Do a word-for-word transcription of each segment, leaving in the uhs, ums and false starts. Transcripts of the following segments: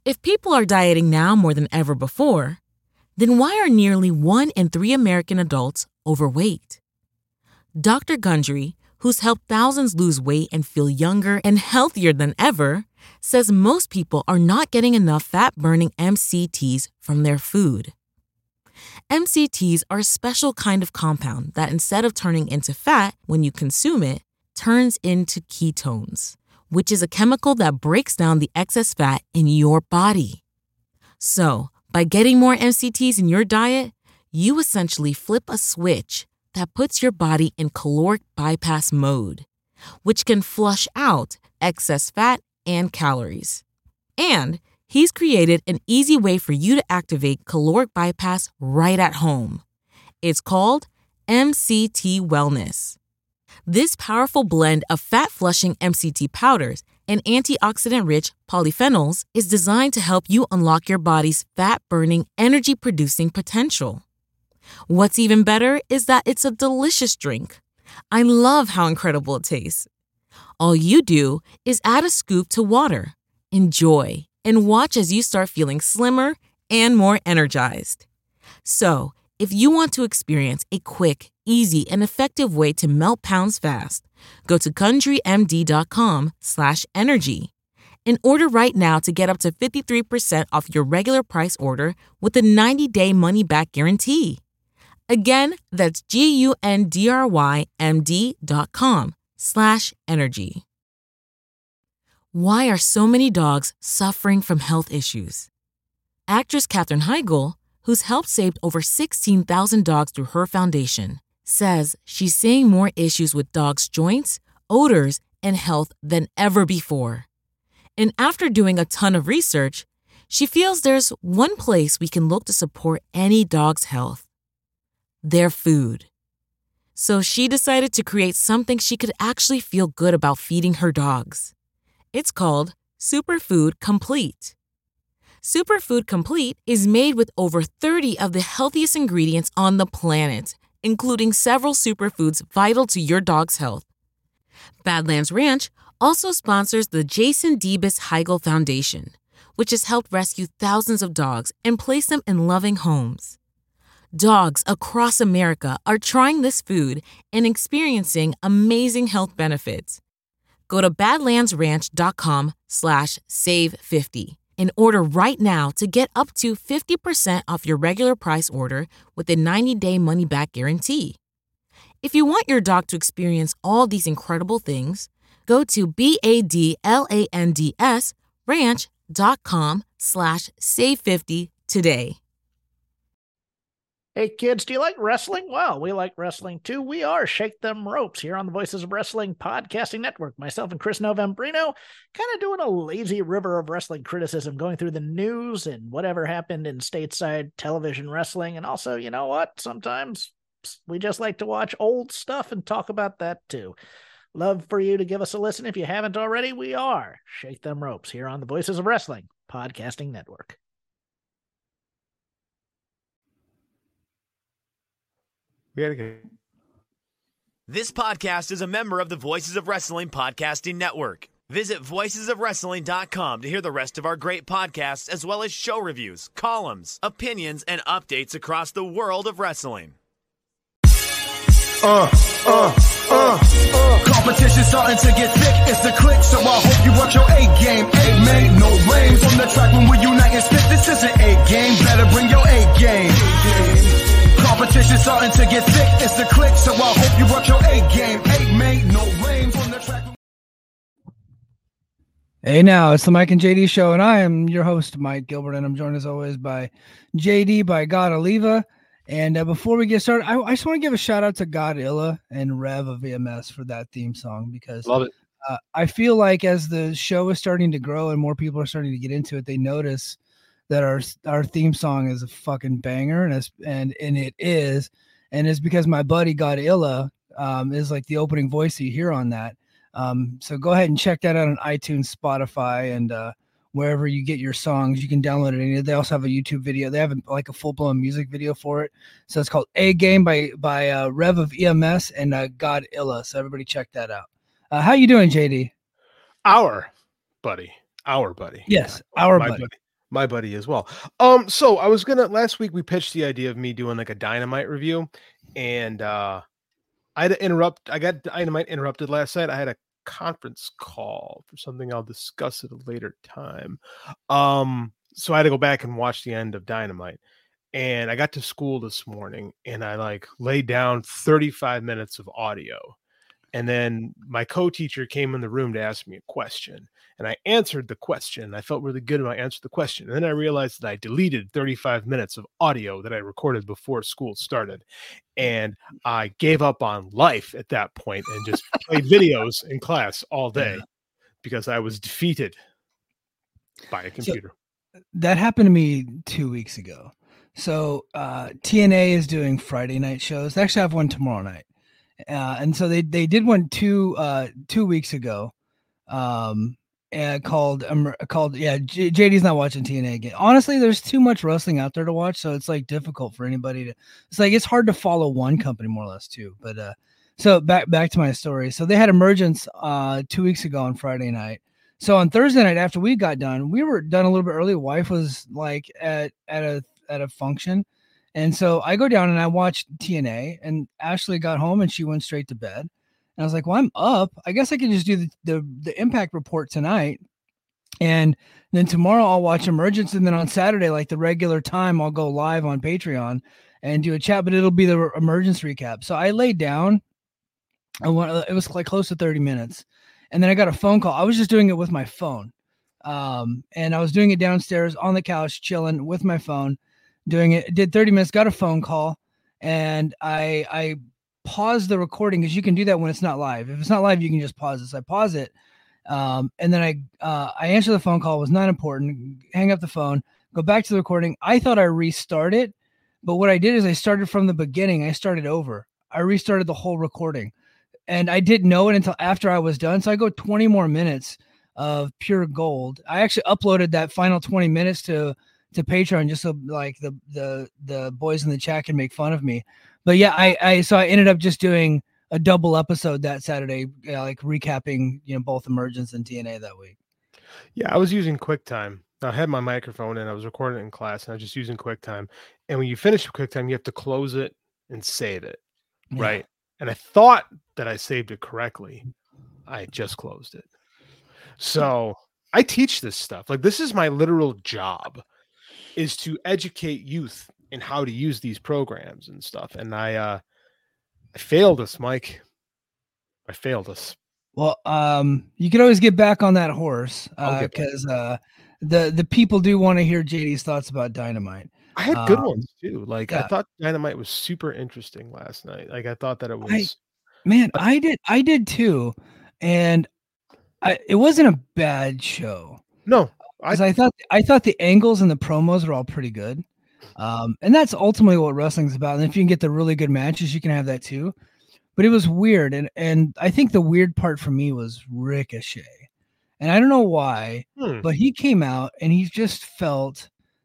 If people are dieting now more than ever before, then why are nearly one in three American adults overweight? Doctor Gundry, who's helped thousands lose weight and feel younger and healthier than ever, says most people are not getting enough fat-burning M C Ts from their food. M C Ts are a special kind of compound that, instead of turning into fat when you consume it, turns into ketones, which is a chemical that breaks down the excess fat in your body. So, by getting more M C Ts in your diet, you essentially flip a switch that puts your body in caloric bypass mode, which can flush out excess fat and calories. And he's created an easy way for you to activate caloric bypass right at home. It's called M C T Wellness. This powerful blend of fat-flushing M C T powders and antioxidant-rich polyphenols is designed to help you unlock your body's fat-burning, energy-producing potential. What's even better is that it's a delicious drink. I love how incredible it tastes. All you do is add a scoop to water, enjoy, and watch as you start feeling slimmer and more energized. So, if you want to experience a quick, easy, and effective way to melt pounds fast, go to GundryMD.com slash energy and order right now to get up to fifty-three percent off your regular price order with a ninety-day money-back guarantee. Again, that's G-U-N-D-R-Y-M-D dot com slash energy. Why are so many dogs suffering from health issues? Actress Katherine Heigl, who's helped save over sixteen thousand dogs through her foundation, says she's seeing more issues with dogs' joints, odors, and health than ever before. And after doing a ton of research, she feels there's one place we can look to support any dog's health: their food. So she decided to create something she could actually feel good about feeding her dogs. It's called Superfood Complete. Superfood Complete is made with over thirty of the healthiest ingredients on the planet, including several superfoods vital to your dog's health. Badlands Ranch also sponsors the Jason Debus Heigl Foundation, which has helped rescue thousands of dogs and place them in loving homes. Dogs across America are trying this food and experiencing amazing health benefits. Go to badlandsranch.com slash save50. and order right now to get up to fifty percent off your regular price order with a ninety-day money-back guarantee. If you want your dog to experience all these incredible things, go to B-A-D-L-A-N-D-S ranch.com slash save 50 today. Hey kids, do you like wrestling? Well, we like wrestling too. We are Shake Them Ropes here on the Voices of Wrestling Podcasting Network. Myself and Chris Novembrino kind of doing a lazy river of wrestling criticism, going through the news and whatever happened in stateside television wrestling. And also, you know what? Sometimes we just like to watch old stuff and talk about that too. Love for you to give us a listen. If you haven't already, we are Shake Them Ropes here on the Voices of Wrestling Podcasting Network. We gotta go. This podcast is a member of the Voices of Wrestling Podcasting Network. Visit voices of wrestling dot com to hear the rest of our great podcasts, as well as show reviews, columns, opinions, and updates across the world of wrestling. Uh, uh, uh, uh. Competition starting to get thick, it's the click, so I hope you work your A-game. A-Made, no lanes on the track when we unite and spit. This is an A-game, better bring your A-game. Competition starting to get thick, it's the click, so I hope you work your A-game. A-Made, no lanes on the track. Hey now, it's the Mike and J D show, and I am your host, Mike Gilbert, and I'm joined as always by J D, by God Oliva. And uh, before we get started, I, I just want to give a shout out to Godzilla and Rev of E M S for that theme song, because Love it. Uh, I feel like as the show is starting to grow and more people are starting to get into it, they notice that our our theme song is a fucking banger, and it's, and and it is, and it's because my buddy Godzilla um, is like the opening voice you hear on that. Um, so go ahead and check that out on iTunes, Spotify, and uh, wherever you get your songs. You can download it. They also have a YouTube video. They have a, like a full blown music video for it. So it's called A Game by by uh, Rev of E M S and uh, Godzilla. So everybody check that out. Uh, how you doing, J D? Our buddy, our buddy. Yes, our my buddy. buddy. My buddy as well. Um, so I was gonna last week we pitched the idea of me doing like a Dynamite review, and uh I had to interrupt. I got Dynamite interrupted last night. I had a conference call for something I'll discuss at a later time. Um, so I had to go back and watch the end of Dynamite. And I got to school this morning and I like laid down thirty-five minutes of audio. And then my co-teacher came in the room to ask me a question. And I answered the question. I felt really good when I answered the question. And then I realized that I deleted thirty-five minutes of audio that I recorded before school started. And I gave up on life at that point and just played videos in class all day because I was defeated by a computer. So that happened to me two weeks ago. So uh, T N A is doing Friday night shows. They actually have one tomorrow night. Uh, and so they, they did one two uh, two weeks ago um, and called, um, called yeah, J- JD's not watching T N A again. Honestly, there's too much wrestling out there to watch. So it's like difficult for anybody to, it's like, it's hard to follow one company more or less too. But uh, so back, back to my story. So they had Emergence uh, two weeks ago on Friday night. So on Thursday night, after we got done, we were done a little bit early. Wife was like at, at a, at a function. And so I go down and I watched T N A, and Ashley got home and she went straight to bed. And I was like, well, I'm up. I guess I can just do the, the, the Impact report tonight. And then tomorrow I'll watch Emergence. And then on Saturday, like the regular time, I'll go live on Patreon and do a chat, but it'll be the Emergence recap. So I laid down. I went, it was like close to thirty minutes. And then I got a phone call. I was just doing it with my phone. Um, and I was doing it downstairs on the couch, chilling with my phone. Doing it, did thirty minutes, got a phone call, and I I paused the recording because you can do that when it's not live. If it's not live, you can just pause it. So I pause it, um, and then I uh, I answer the phone call. It was not important. Hang up the phone, go back to the recording. I thought I restarted, but what I did is I started from the beginning. I started over. I restarted the whole recording, and I didn't know it until after I was done. So I go twenty more minutes of pure gold. I actually uploaded that final twenty minutes to. to Patreon just so like the the the boys in the chat can make fun of me. But yeah, I I so I ended up just doing a double episode that Saturday, uh, like recapping, you know, both Emergence and T N A that week. Yeah, I was using QuickTime. I had my microphone and I was recording it in class, and I was just using QuickTime. And when you finish QuickTime, you have to close it and save it, Yeah. right? And I thought that I saved it correctly. I just closed it. So I teach this stuff. Like, this is my literal job, is to educate youth in how to use these programs and stuff. And I, uh, I failed us, Mike. I failed us. Well, um, you can always get back on that horse because uh, uh, the the people do want to hear J D's thoughts about Dynamite. I had good um, ones too. Like yeah. I thought Dynamite was super interesting last night. Like I thought that it was. I, man, I did, I did too, and I it wasn't a bad show. No. I, I thought I thought the angles and the promos were all pretty good, um, and that's ultimately what wrestling's about. And if you can get the really good matches, you can have that too. But it was weird, and and I think the weird part for me was Ricochet, and I don't know why, hmm. but he came out and he just felt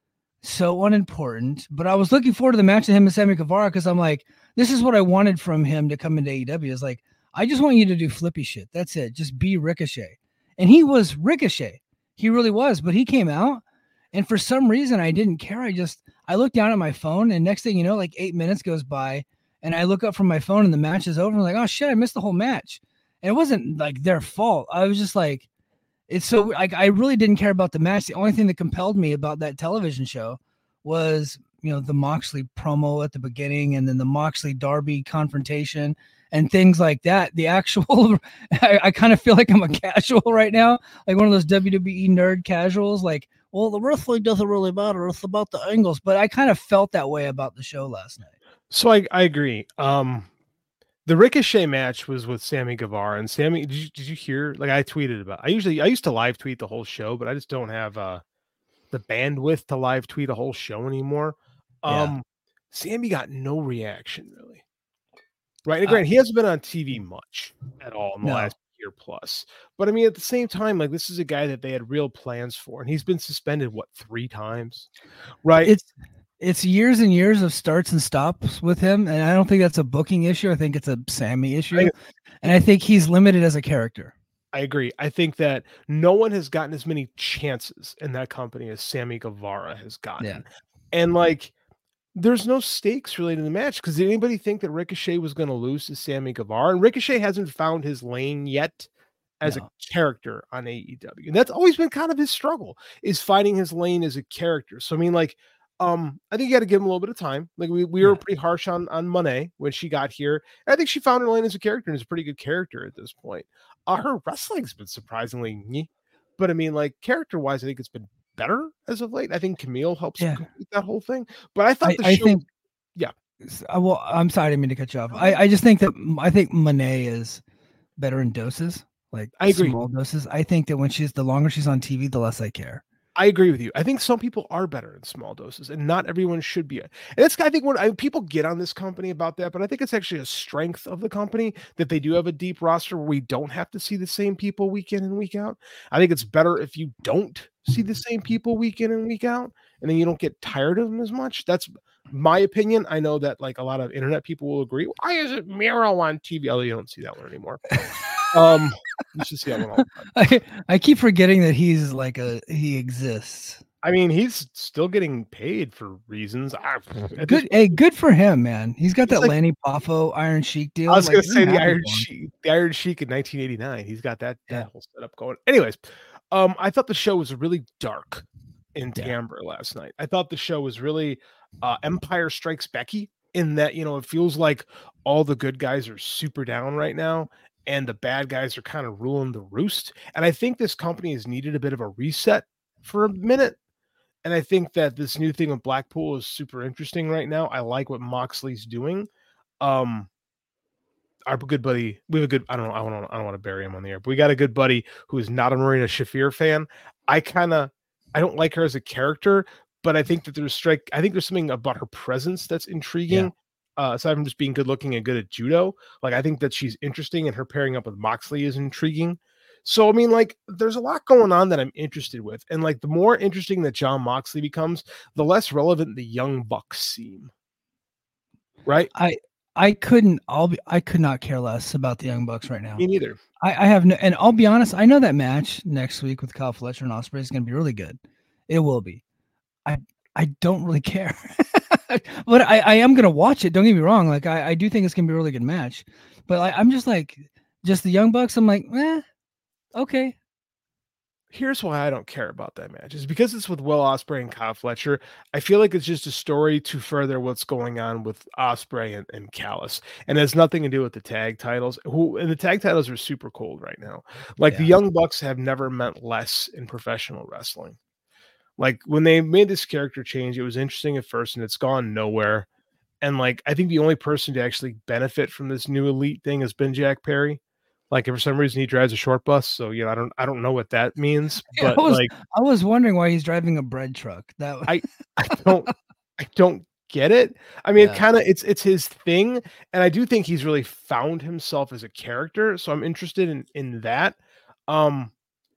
so unimportant. But I was looking forward to the match of him and Sammy Guevara because I'm like, this is what I wanted from him to come into A E W. Is like, I just want you to do flippy shit. That's it. Just be Ricochet, and he was Ricochet. He really was, but he came out, and for some reason I didn't care. I just, I looked down at my phone, and next thing you know, like eight minutes goes by, and I look up from my phone and the match is over. I'm like, oh shit, I missed the whole match. And it wasn't like their fault. I was just like, it's so like, I really didn't care about the match. The only thing that compelled me about that television show was, you know, the Moxley promo at the beginning, and then the Moxley Darby confrontation and things like that. The actual, I, I kind of feel like I'm a casual right now, like one of those W W E nerd casuals. Like, well, the wrestling doesn't really matter. It's about the angles. But I kind of felt that way about the show last night. So I, I agree. Um, the Ricochet match was with Sammy Guevara, and Sammy, did you, did you hear? Like I tweeted about, I usually, I used to live tweet the whole show, but I just don't have uh, the bandwidth to live tweet a whole show anymore. Um, yeah. Sammy got no reaction really. Right. And granted, he hasn't been on T V much at all in the no. last year plus. But I mean, at the same time, like this is a guy that they had real plans for, and he's been suspended, what, three times? Right. It's it's years and years of starts and stops with him. And I don't think that's a booking issue. I think it's a Sammy issue. I, and I think he's limited as a character. I agree. I think that no one has gotten as many chances in that company as Sammy Guevara has gotten. Yeah. And like, there's no stakes related to the match because did anybody think that Ricochet was going to lose to Sammy Guevara? And Ricochet hasn't found his lane yet as No. a character on A E W. And that's always been kind of his struggle, is finding his lane as a character. So, I mean, like, um, I think you got to give him a little bit of time. Like, we, we Yeah. were pretty harsh on, on Monet when she got here. And I think she found her lane as a character and is a pretty good character at this point. Uh, her wrestling's been surprisingly nyeh. But I mean, like, character-wise, I think it's been better as of late. I think Camille helps Yeah. complete that whole thing. But I thought I, the I show... think, yeah. Uh, well, I'm sorry, I didn't mean to cut you off. I, I just think that I think Monet is better in doses, like I agree. small doses. I think that when she's the longer she's on T V, the less I care. I agree with you. I think some people are better in small doses, and not everyone should be. And it's I think when I, people get on this company about that, but I think it's actually a strength of the company that they do have a deep roster where we don't have to see the same people week in and week out. I think it's better if you don't see the same people week in and week out, and then you don't get tired of them as much. That's my opinion. I know that like a lot of internet people will agree. Why is it Miro on T V? Although you don't see that one anymore. um, you should see that one all the time. I, I keep forgetting that he's like a he exists. I mean, he's still getting paid for reasons. I, Good, hey, good for him, man. He's got He's that like- Lanny Poffo Iron Sheik deal. I was Like, going to say I'm the happy Iron for him. Sheik, the Iron Sheik in nineteen eighty-nine. He's got that, that Yeah. whole setup going. Anyways, um, I thought the show was really dark in Yeah. timbre last night. I thought the show was really uh, Empire Strikes Becky in that, you know, it feels like all the good guys are super down right now and the bad guys are kind of ruling the roost. And I think this company has needed a bit of a reset for a minute. And I think that this new thing with Blackpool is super interesting right now. I like what Moxley's doing. Um, our good buddy, we have a good, I don't know, I don't I don't want to bury him on the air, but we got a good buddy who is not a Marina Shafir fan. I kind of, I don't like her as a character, but I think that there's strike, I think there's something about her presence that's intriguing. Uh, aside from just being good looking and good at judo, like I think that she's interesting, and her pairing up with Moxley is intriguing. So I mean, like, there's a lot going on that I'm interested with, and like the more interesting that John Moxley becomes, the less relevant the Young Bucks seem. Right? I I couldn't. I'll be. I could not care less about the Young Bucks right now. Me neither. I, I have no, and I'll be honest. I know that match next week with Kyle Fletcher and Ospreay is going to be really good. It will be. I I don't really care, but I, I am going to watch it. Don't get me wrong. Like I, I do think it's going to be a really good match, but I, I'm just like, just the Young Bucks. I'm like, eh, okay. Here's why I don't care about that match. Is because it's with Will Ospreay and Kyle Fletcher. I feel like it's just a story to further what's going on with Ospreay and, and Callis, and it has nothing to do with the tag titles. Who and the tag titles are super cold right now. Like Yeah. the Young Bucks have never meant less in professional wrestling. Like when they made this character change, it was interesting at first, and it's gone nowhere. And like I think the only person to actually benefit from this new elite thing has been Jack Perry. Like, for some reason, he drives a short bus, so you know, I don't, I don't know what that means, Yeah, but I was- like, I was wondering why he's driving a bread truck. That I, I don't, I don't get it. I mean, Yeah. it kind of, it's, it's his thing, and I do think he's really found himself as a character, so I'm interested in, in that. Um,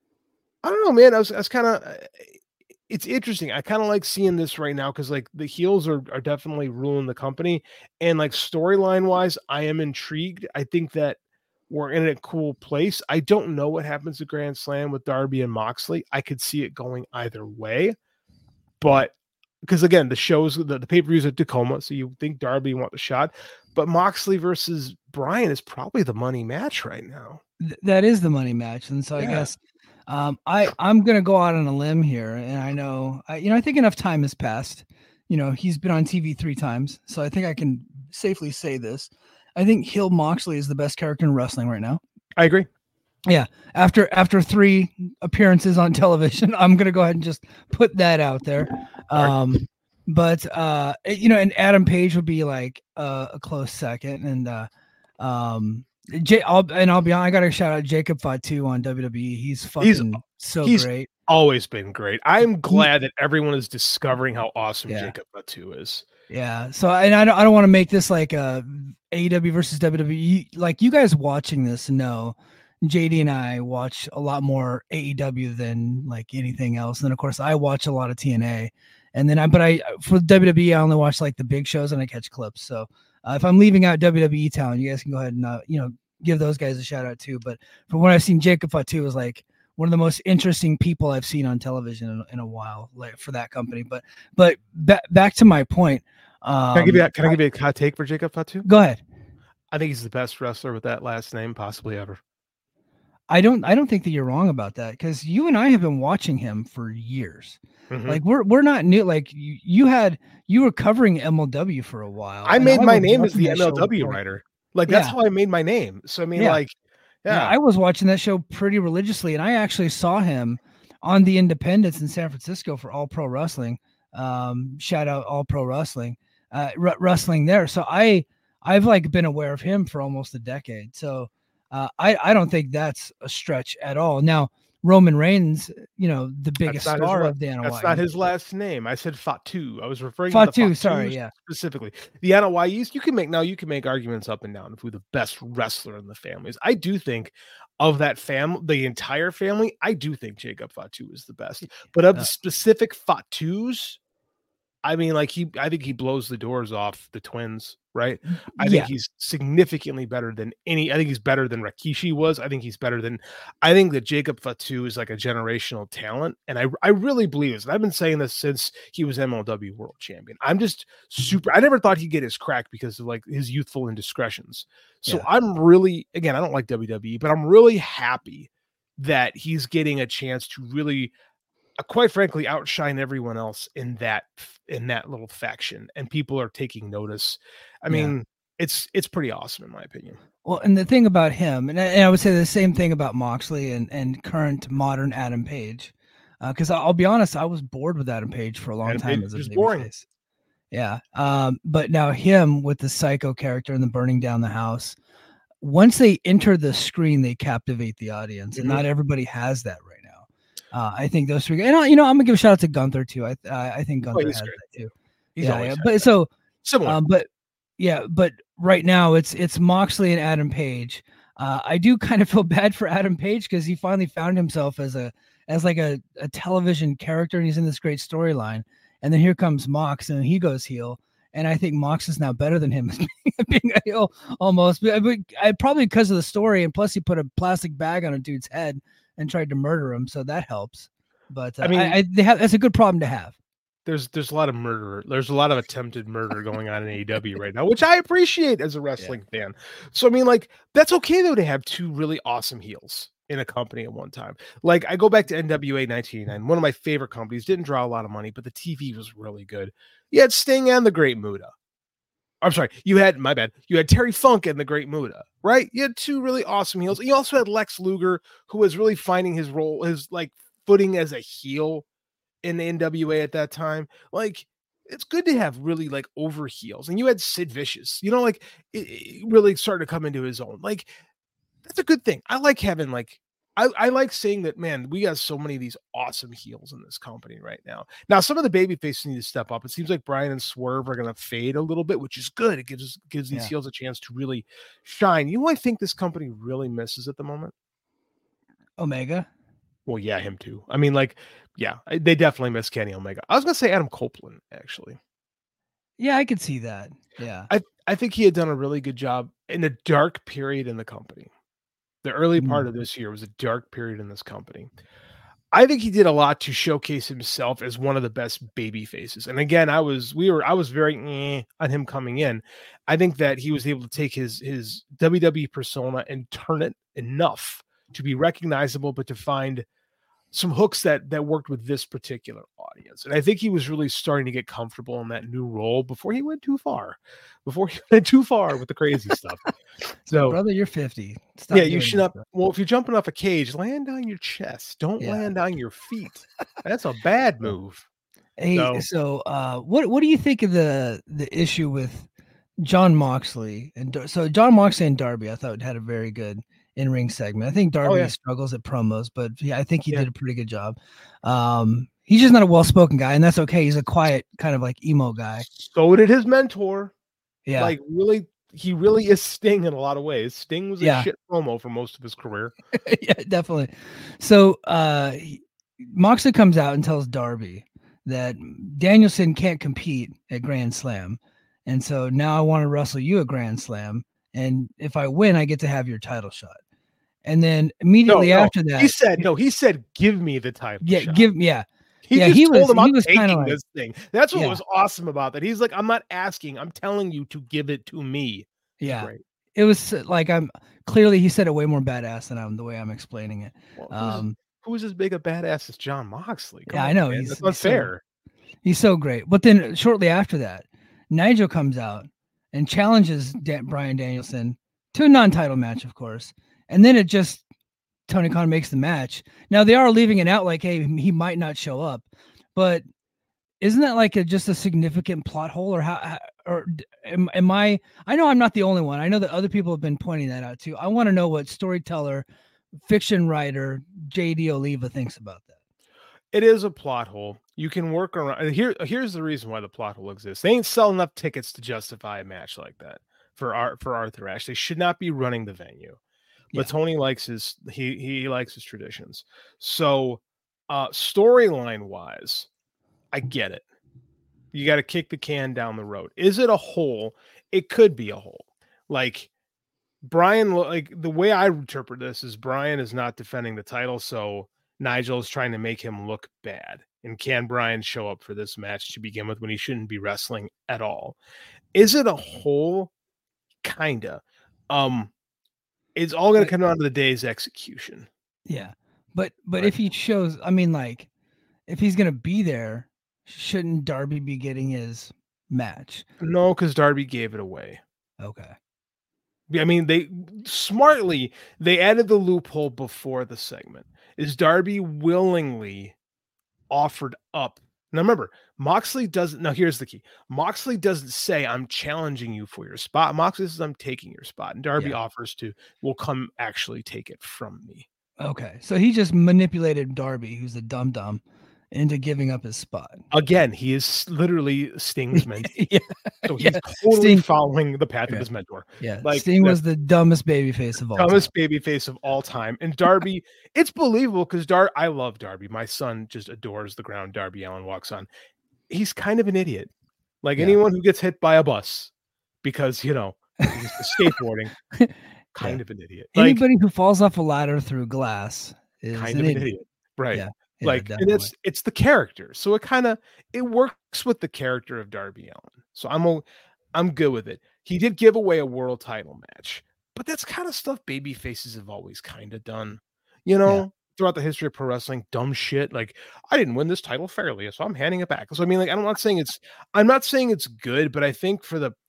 I don't know, man. I was, I was kind of, it's interesting. I kind of like seeing this right now because like the heels are, are definitely ruling the company, and like storyline wise, I am intrigued. I think that we're in a cool place. I don't know what happens at Grand Slam with Darby and Moxley. I could see it going either way, but because again, the shows, the, the pay-per-views at Tacoma, so you think Darby want the shot, but Moxley versus Bryan is probably the money match right now. th- that is the money match, and so I Yeah. guess um, I I'm gonna go out on a limb here, and I know I you know I think enough time has passed. You know, he's been on T V three times, so I think I can safely say this. I think Hill Moxley is the best character in wrestling right now. I agree. After after three appearances on television, I'm gonna go ahead and just put that out there. Um, but uh, it- you know, and Adam Page would be like uh, a close second, and uh, um, J- I'll, and I'll be honest, I got to shout out Jacob Fatu on W W E. He's fucking so he's- great. Always been great. I'm glad that everyone is discovering how awesome Yeah. Jacob Fatu is. Yeah. So, and I don't, I don't want to make this like a A E W versus W W E. Like you guys watching this know, J D and I watch a lot more A E W than like anything else. And then of course I watch a lot of T N A, and then I, but I, for W W E, I only watch like the big shows and I catch clips. So uh, if I'm leaving out W W E town, you guys can go ahead and, uh, you know, give those guys a shout out too. But from what I've seen, Jacob Fatu is like one of the most interesting people I've seen on television in, in a while, like for that company. But but ba- back to my point. Um, can I give you? Can I give you a hot take for Jacob Fatu? Go ahead. I think he's the best wrestler with that last name possibly ever. I don't I don't think that you're wrong about that, because you and I have been watching him for years. Mm-hmm. Like we're we're not new. Like you, you had you were covering M L W for a while. I made I my name as the M L W writer. Like that's yeah. how I made my name. So I mean, yeah. like, yeah. yeah, I was watching that show pretty religiously, and I actually saw him on the Independence in San Francisco for All Pro Wrestling. Um, shout out All Pro Wrestling, uh, r- wrestling there. So I I've like been aware of him for almost a decade. So. Uh, I, I don't think that's a stretch at all. Now, Roman Reigns, you know, the biggest star his, of Dana That's White. not his last name. I said Fatu. I was referring Fatu, to the Fatu sorry, yeah. specifically. The Dana White, you can make now you can make arguments up and down of who the best wrestler in the family is. I do think of that family, the entire family, I do think Jacob Fatu is the best. But of the specific Fatus, I mean, like he, I think he blows the doors off the twins, right? I yeah. think he's significantly better than any. I think he's better than Rikishi was. I think he's better than. I think that Jacob Fatu is like a generational talent, and I, I really believe this. And I've been saying this since he was M L W World Champion. I'm just super. I never thought he'd get his crack because of like his youthful indiscretions. So yeah. I'm really, again, I don't like W W E, but I'm really happy that he's getting a chance to really. Uh, quite frankly, outshine everyone else in that in that little faction, and people are taking notice. I mean, yeah. it's it's pretty awesome in my opinion. Well, and the thing about him, and I, and I would say the same thing about Moxley and and current modern Adam Page, because uh, I'll be honest, I was bored with Adam Page for a long Adam time Page as a baby boring. Face. Yeah, um, but now him with the psycho character and the burning down the house. Once they enter the screen, they captivate the audience, mm-hmm. and not everybody has that right now. Uh, I think those three, and you know, I'm gonna give a shout out to Gunther too. I uh, I think Gunther oh, has great. that too. He's yeah, yeah. but so similar. Um, but yeah, but right now it's it's Moxley and Adam Page. Uh, I do kind of feel bad for Adam Page because he finally found himself as a as like a, a television character, and he's in this great storyline. And then here comes Mox, and he goes heel. And I think Mox is now better than him as being a heel almost. But I, I probably because of the story, and plus he put a plastic bag on a dude's head and tried to murder him, so that helps. But uh, I mean, I, I, they have that's a good problem to have. There's there's a lot of murder. There's a lot of attempted murder going on in A E W right now, which I appreciate as a wrestling yeah. fan. So I mean, like that's okay though to have two really awesome heels in a company at one time. Like I go back to N W A nineteen eighty-nine, one of my favorite companies. Didn't draw a lot of money, but the T V was really good. You had Sting and the Great Muta. I'm sorry, you had, my bad, you had Terry Funk and the Great Muta, right? You had two really awesome heels. You also had Lex Luger, who was really finding his role, his like footing as a heel in the N W A at that time. Like, it's good to have really like over heels. And you had Sid Vicious, you know, like it, it really started to come into his own. Like, that's a good thing. I like having like, I, I like saying that, man, we got so many of these awesome heels in this company right now. Now, some of the baby faces need to step up. It seems like Bryan and Swerve are going to fade a little bit, which is good. It gives gives these yeah. heels a chance to really shine. You know what I think this company really misses at the moment? Omega. Well, yeah, him too. I mean, like, yeah, they definitely miss Kenny Omega. I was going to say Adam Copeland, actually. Yeah, I could see that. Yeah. I, I think he had done a really good job in a dark period in the company. The early part of this year was a dark period in this company. I think he did a lot to showcase himself as one of the best baby faces. And again, I was we were I was very eh on him coming in. I think that he was able to take his his W W E persona and turn it enough to be recognizable, but to find some hooks that that worked with this particular audience. And I think he was really starting to get comfortable in that new role before he went too far, before he went too far with the crazy stuff. So, brother, you're fifty. Stop yeah, you should up. Well, if you're jumping off a cage, land on your chest. Don't yeah. land on your feet. That's a bad move. Hey, so, so uh, what what do you think of the the issue with John Moxley and so John Moxley and Darby? I thought had a very good in-ring segment. I think Darby oh, yeah. struggles at promos, but yeah, I think he yeah. did a pretty good job. Um, he's just not a well-spoken guy, and that's okay. He's a quiet, kind of like emo guy. So did his mentor. Yeah, like really, he really is Sting in a lot of ways. Sting was a yeah. shit promo for most of his career. Yeah, definitely. So uh, he, Moxley comes out and tells Darby that Danielson can't compete at Grand Slam, and so now I want to wrestle you at Grand Slam. and if I win, I get to have your title shot. And then immediately No, no, after that, he said, no, he said, give me the title yeah, shot. give yeah. He yeah, just he told was- him he I'm was kinda taking like- this thing. That's what Yeah. was awesome about that. He's like, I'm not asking, I'm telling you to give it to me. Yeah. Great. It was uh, like I'm clearly he said it way more badass than I'm the way I'm explaining it. Well, who's, Um, who's as big a badass as John Moxley? Come Yeah, I on, know, man. he's- That's he's so- unfair. He's so great. But then shortly after that, Nigel comes out and challenges Dan- Bryan Danielson to a non-title match, of course. And then it just Tony Khan makes the match. Now they are leaving it out like, hey, he might not show up, but isn't that like a, just a significant plot hole, or how? how- Or d- am, am I? I know I'm not the only one. I know that other people have been pointing that out too. I want to know what storyteller, fiction writer J D Oliva thinks about that. It is a plot hole. You can work around. Here, here's the reason why the plot hole exists. They ain't selling enough tickets to justify a match like that for Art for Arthur Ashe. They should not be running the venue. But Yeah. Tony likes his he he likes his traditions. So, uh, storyline wise, I get it. You got to kick the can down the road. Is it a hole? It could be a hole. Like Brian, like the way I interpret this is Brian is not defending the title, so Nigel is trying to make him look bad. And can Brian show up for this match to begin with when he shouldn't be wrestling at all? Is it a hole? Kinda. Um, it's all going to But- come down to the day's execution. Yeah, but but Right. if he shows, I mean, like, if he's gonna be there, shouldn't Darby be getting his match? No, because Darby gave it away. Okay. I mean, they smartly they added the loophole before the segment. Is Darby willingly offered up? Now remember, Moxley doesn't. Now here's the key: Moxley doesn't say, "I'm challenging you for your spot." Moxley says, "I'm taking your spot," and Darby Yeah. offers to, "Will come actually take it from me." Okay. So he just manipulated Darby, who's a dum dum, into giving up his spot. Again, he is literally Sting's mentor, yeah. so he's yeah. totally Sting- following the path Yeah. of his mentor. Yeah. Like, Sting the was the dumbest babyface of all. Dumbest time. babyface of all time. And Darby, it's believable because Dar I love Darby. My son just adores the ground Darby Allin walks on. He's kind of an idiot. Like Yeah. anyone who gets hit by a bus because, you know, he's skateboarding, kind Yeah. of an idiot. Like, Anybody who falls off a ladder through glass is kind an of an idiot. idiot. Right. Yeah. Yeah, like, and definitely. it's it's the character. So it kind of it works with the character of Darby Allin. So I'm o- I'm good with it. He did give away a world title match, but that's kind of stuff baby faces have always kind of done. You know, Yeah. throughout the history of pro wrestling, dumb shit like I didn't win this title fairly, so I'm handing it back. So I mean, like I'm not saying it's I'm not saying it's good, but I think for the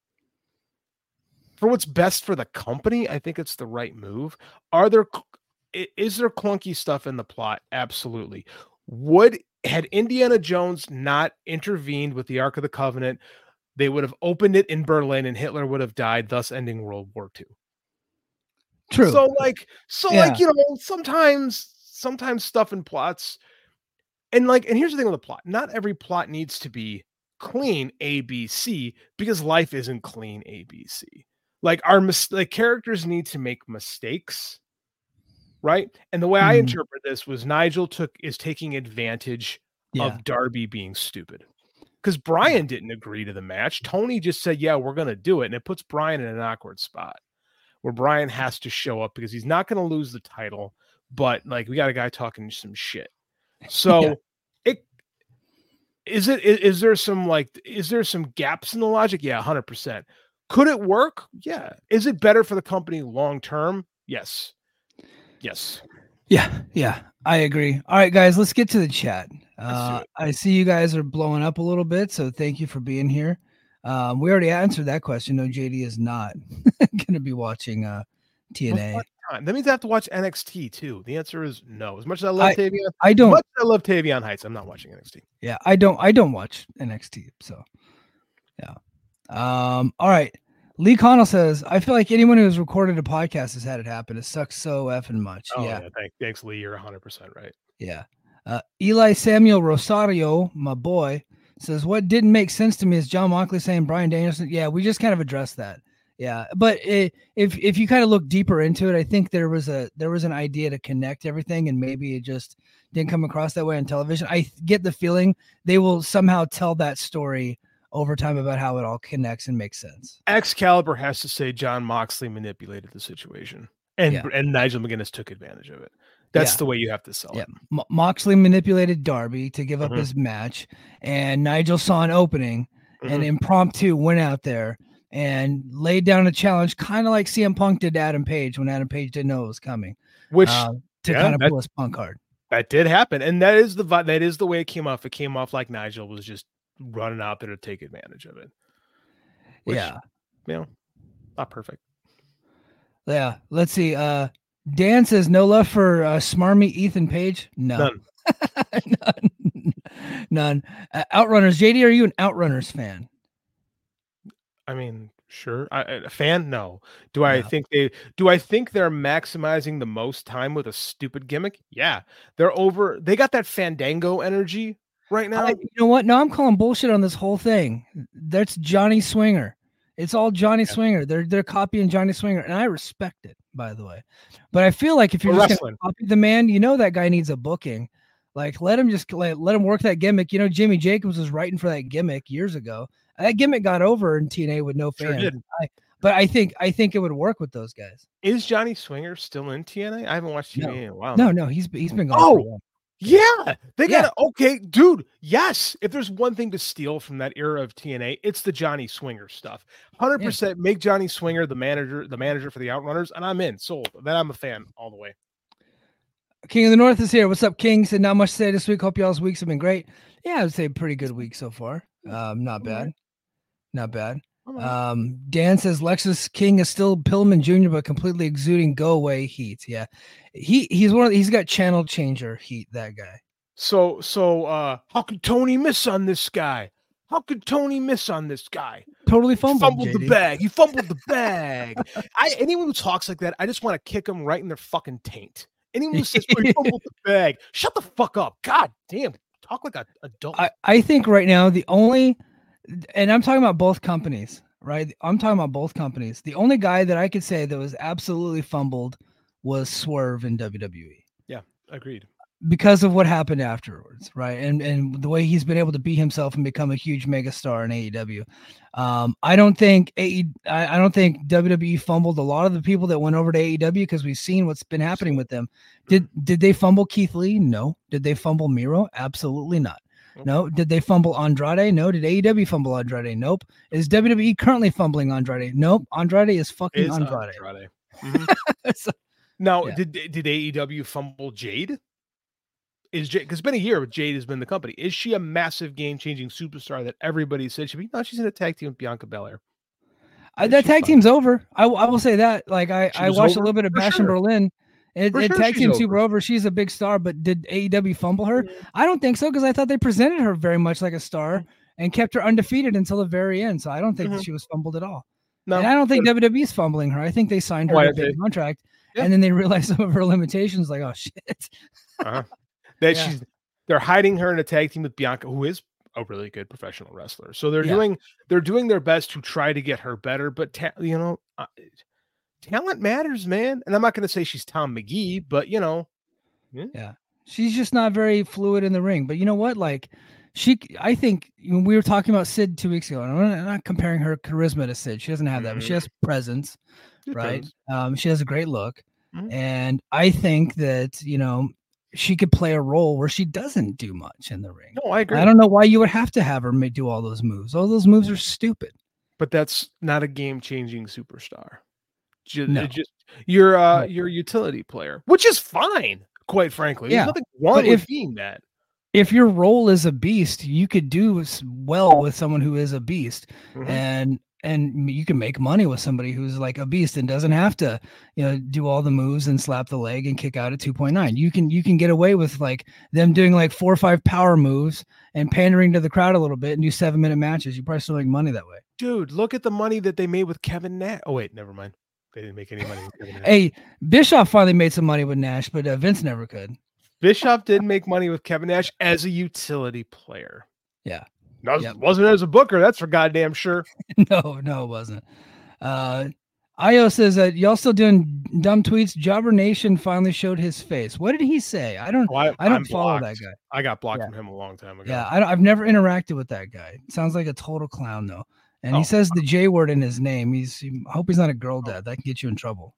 for what's best for the company, I think it's the right move. Are there cl- i- is there clunky stuff in the plot? Absolutely. Would had Indiana Jones not intervened with the Ark of the Covenant, they would have opened it in Berlin and Hitler would have died, thus ending World War Two. True. So like, so Yeah. like, you know, sometimes, sometimes stuff in plots, and like, and here's the thing with the plot: not every plot needs to be clean A B C because life isn't clean A B C. Like our mis- like characters need to make mistakes, right? And the way I Mhm. interpret this was Nigel took is taking advantage yeah. of Darby being stupid. Because Brian didn't agree to the match. Tony just said, yeah, we're going to do it. And it puts Brian in an awkward spot where Brian has to show up because he's not going to lose the title. But like, we got a guy talking some shit. So Yeah. it is it is, is there some like, is there some gaps in the logic? Yeah, one hundred percent. Could it work? Yeah. Is it better for the company long term? Yes. Yes. Yeah, yeah, I agree. All right, guys, let's get to the chat. do Uh, it. I see you guys are blowing up a little bit, so thank you for being here. Um, we already answered that question. No, J D is not going to be watching uh, T N A. Well, fuck, that means I have to watch N X T too. The answer is no. As much as I love I- Tavion, I as don't. much as I love Tavion Heights, I'm not watching N X T. Yeah, I don't. I don't watch N X T. So, yeah. Um. All right. Lee Connell says, "I feel like anyone who has recorded a podcast has had it happen. It sucks so effing much." Oh yeah. yeah, thank, thanks Lee. You're one hundred percent right. Yeah. Uh, Eli Samuel Rosario, my boy, says, what didn't make sense to me is John Moxley saying Bryan Danielson. Yeah, we just kind of addressed that. Yeah. But it, if if you kind of look deeper into it, I think there was a there was an idea to connect everything, and maybe it just didn't come across that way on television. I get the feeling they will somehow tell that story over time about how it all connects and makes sense. Excalibur has to say John Moxley manipulated the situation, and Yeah. and Nigel McGuinness took advantage of it. That's Yeah. the way you have to sell Yeah, it. Mo- Moxley manipulated Darby to give up Mhm. his match, and Nigel saw an opening and Mhm. impromptu went out there and laid down a challenge, kind of like C M Punk did to Adam Page when Adam Page didn't know it was coming, Which uh, to yeah, kind of that- pull his Punk card. that did happen, and that is the vi- that is the way it came off. It came off like Nigel was just running out there to take advantage of it. Which, Yeah, you know, not perfect. yeah. Let's see. Uh, Dan says no love for uh, smarmy Ethan Page. No, None. none. None. Uh, Outrunners. J D, are you an Outrunners fan? I mean, sure. I, a fan? No. Do I No. think they do I think they're maximizing the most time with a stupid gimmick? Yeah. They're over they got that Fandango energy right now. I, you know what? No, I'm calling bullshit on this whole thing. That's Johnny Swinger. It's all Johnny Yeah. Swinger. They're they're copying Johnny Swinger, and I respect it, by the way. But I feel like if you're For just wrestling. gonna copy the man, you know that guy needs a booking. Like let him just let, let him work that gimmick. You know, Jimmy Jacobs was writing for that gimmick years ago. That gimmick got over in T N A with no Sure fans. did. I, but I think I think it would work with those guys. Is Johnny Swinger still in T N A? I haven't watched T N A in a while. No, now. no, he's he's been gone. for a Oh, while. yeah. They Yeah. got to okay, dude. Yes. If there's one thing to steal from that era of T N A, it's the Johnny Swinger stuff. one hundred percent make Johnny Swinger the manager, the manager for the Outrunners, and I'm in. Sold. Then I'm a fan all the way. King of the North is here. What's up, King? Said not much to say this week. Hope y'all's weeks have been great. Yeah, I would say pretty good week so far. Um, not bad. Not bad. Um, Dan says Lexus King is still Pillman Junior, but completely exuding go away heat. Yeah. He he's one of he's got channel changer heat, that guy. So so uh how could Tony miss on this guy? How could Tony miss on this guy? Totally He fumbled, fumbled J the D. bag. He fumbled the bag. I anyone who talks like that, I just want to kick them right in their fucking taint. Anyone who says oh, he fumbled the bag, shut the fuck up. God damn, talk like an adult. I, I think right now the only, and I'm talking about both companies, right? I'm talking about both companies. The only guy that I could say that was absolutely fumbled was Swerve in W W E yeah, agreed. because of what happened afterwards, right? And and the way he's been able to be himself and become a huge megastar in A E W. Um, I don't think A E, I, I don't think W W E fumbled a lot of the people that went over to A E W because we've seen what's been happening with them. Did did they fumble Keith Lee? No. Did they fumble Miro? Absolutely not. No. Did they fumble Andrade? No. Did A E W fumble Andrade? Nope. Is W W E currently fumbling Andrade? Nope. Andrade is fucking Is Andrade. Andrade. Mhm. So- Now, Yeah. did did A E W fumble Jade? Is Jade because it's been a year with Jade has been the company? Is she a massive game changing superstar that everybody said should be? No, she's in a tag team with Bianca Belair. Uh, that she's tag fine. team's over. I, w- I will say that. Like I, She I was watched over a little bit of for Bash in sure. Berlin. It, For it sure tag she's team super over. over. She's a big star, but did A E W fumble her? I don't think so because I thought they presented her very much like a star and kept her undefeated until the very end. So I don't think that Mhm. she was fumbled at all. No, and I don't think but- W W E's fumbling her. I think they signed her Oh, I to a big agree. contract, Yeah. and then they realized some of her limitations. Like, oh shit. uh-huh. that Yeah. she's they're hiding her in a tag team with Bianca, who is a really good professional wrestler. So they're Yeah. doing they're doing their best to try to get her better. But ta- you know, uh, talent matters, man. And I'm not going to say she's Tom McGee, but you know, She's just not very fluid in the ring. But you know what? Like, she, I think when we were talking about Sid two weeks ago, and I'm not, I'm not comparing her charisma to Sid. She doesn't have that, but she has presence, it right? does. Um, she has a great look. Mhm. And I think that, you know, she could play a role where she doesn't do much in the ring. No, I agree. I don't know why you would have to have her ma- do all those moves. All those moves are stupid. But that's not a game changing superstar. Just, No. just you're uh No. you're a utility player, which is fine, quite frankly. Yeah, There's nothing wrong but with if- being that. If your role is a beast, you could do s- well with someone who is a beast. Mhm. and and you can make money with somebody who's like a beast and doesn't have to, you know, do all the moves and slap the leg and kick out at two point nine. You can you can get away with like them doing like four or five power moves and pandering to the crowd a little bit and do seven minute matches. You probably still make money that way. Dude, look at the money that they made with Kevin Nash. Oh wait, never mind. They didn't make any money with Kevin Nash. Hey, Bischoff finally made some money with Nash, but uh, Vince never could. Bischoff did make money with Kevin Nash as a utility player. Yeah. No, Yep. wasn't as a booker. That's for goddamn sure. no, no, it wasn't. Uh, Io says that y'all still doing dumb tweets. Jobber Nation finally showed his face. What did he say? I don't. Oh, I, I don't I'm follow blocked. that guy. I got blocked Yeah. from him a long time ago. Yeah, I, I've never interacted with that guy. Sounds like a total clown though. And Oh. he says the J word in his name. He's. I hope he's not a girl dad. That can get you in trouble.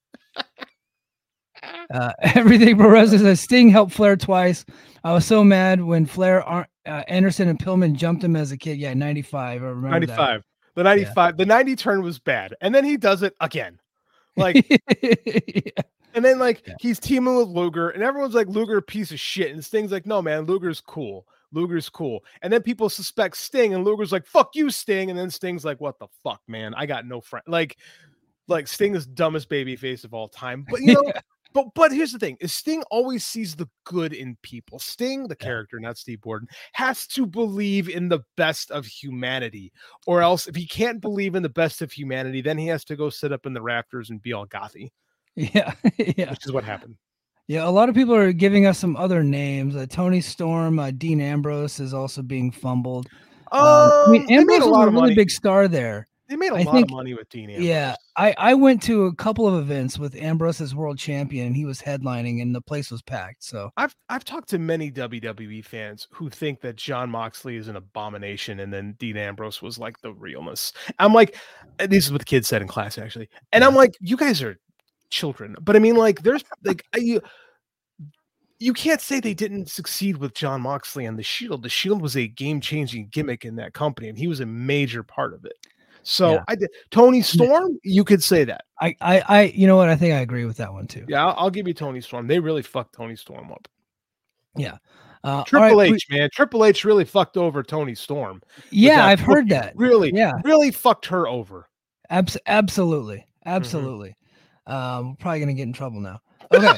Uh, everything pro wrestling says Sting helped Flair twice. I was so mad when Flair, uh, Anderson, and Pillman jumped him as a kid. Yeah, ninety-five. I remember ninety-five. that. The ninety-five. Yeah. The ninety turn was bad, and then he does it again. Like, yeah. And then like yeah. he's teaming with Luger, and everyone's like, Luger, a piece of shit, and Sting's like, no man, Luger's cool. Luger's cool. And then people suspect Sting, and Luger's like, fuck you, Sting. And then Sting's like, what the fuck, man? I got no friend. Like, like Sting is dumbest baby face of all time. But you know. yeah. But but here's the thing: is Sting always sees the good in people. Sting, the character, not Steve Borden, has to believe in the best of humanity, or else if he can't believe in the best of humanity, then he has to go sit up in the rafters and be all gothy. Yeah, yeah, which is what happened. Yeah, a lot of people are giving us some other names. Uh, Tony Storm, uh, Dean Ambrose is also being fumbled. Um, um, I mean, Ambrose a was lot a of really money. big star there. They made a I lot think, of money with Dean Ambrose. Yeah, I, I went to a couple of events with Ambrose as world champion, and he was headlining, and the place was packed. So I've I've talked to many W W E fans who think that Jon Moxley is an abomination, and then Dean Ambrose was like the realness. I'm like, this is what the kids said in class actually, and yeah. I'm like, you guys are children, but I mean, like, there's like you. You can't say they didn't succeed with Jon Moxley and the Shield. The Shield was a game-changing gimmick in that company, and he was a major part of it. So yeah. I did Tony Storm. You could say that. I, I, I, you know what? I think I agree with that one too. Yeah, I'll, I'll give you Tony Storm. They really fucked Tony Storm up. Yeah, uh, Triple right, H, we, man, Triple H really fucked over Tony Storm. Yeah, I've heard that. Really, yeah, really fucked her over. Abs- absolutely, absolutely. Mm-hmm. Um, we're probably gonna get in trouble now. Okay.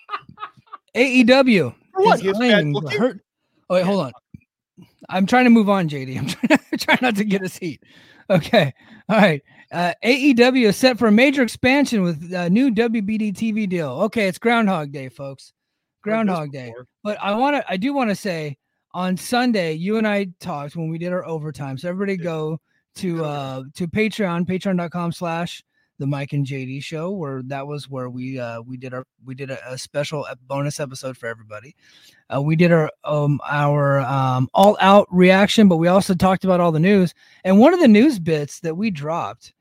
A E W. What? Hurt. Oh wait, hold on. I'm trying to move on, J D. I'm trying, trying not to get us heat. Okay. All right. Uh, A E W is set for a major expansion with a new W B D T V deal. Okay, it's Groundhog Day, folks. Groundhog Day. But I want to. I do want to say on Sunday, you and I talked when we did our overtime. So everybody go to uh to Patreon, patreon.com slash the Mike and J D show, where that was where we uh we did our we did a, a special bonus episode for everybody. Uh, we did our um our um all out reaction, but we also talked about all the news. And one of the news bits that we dropped,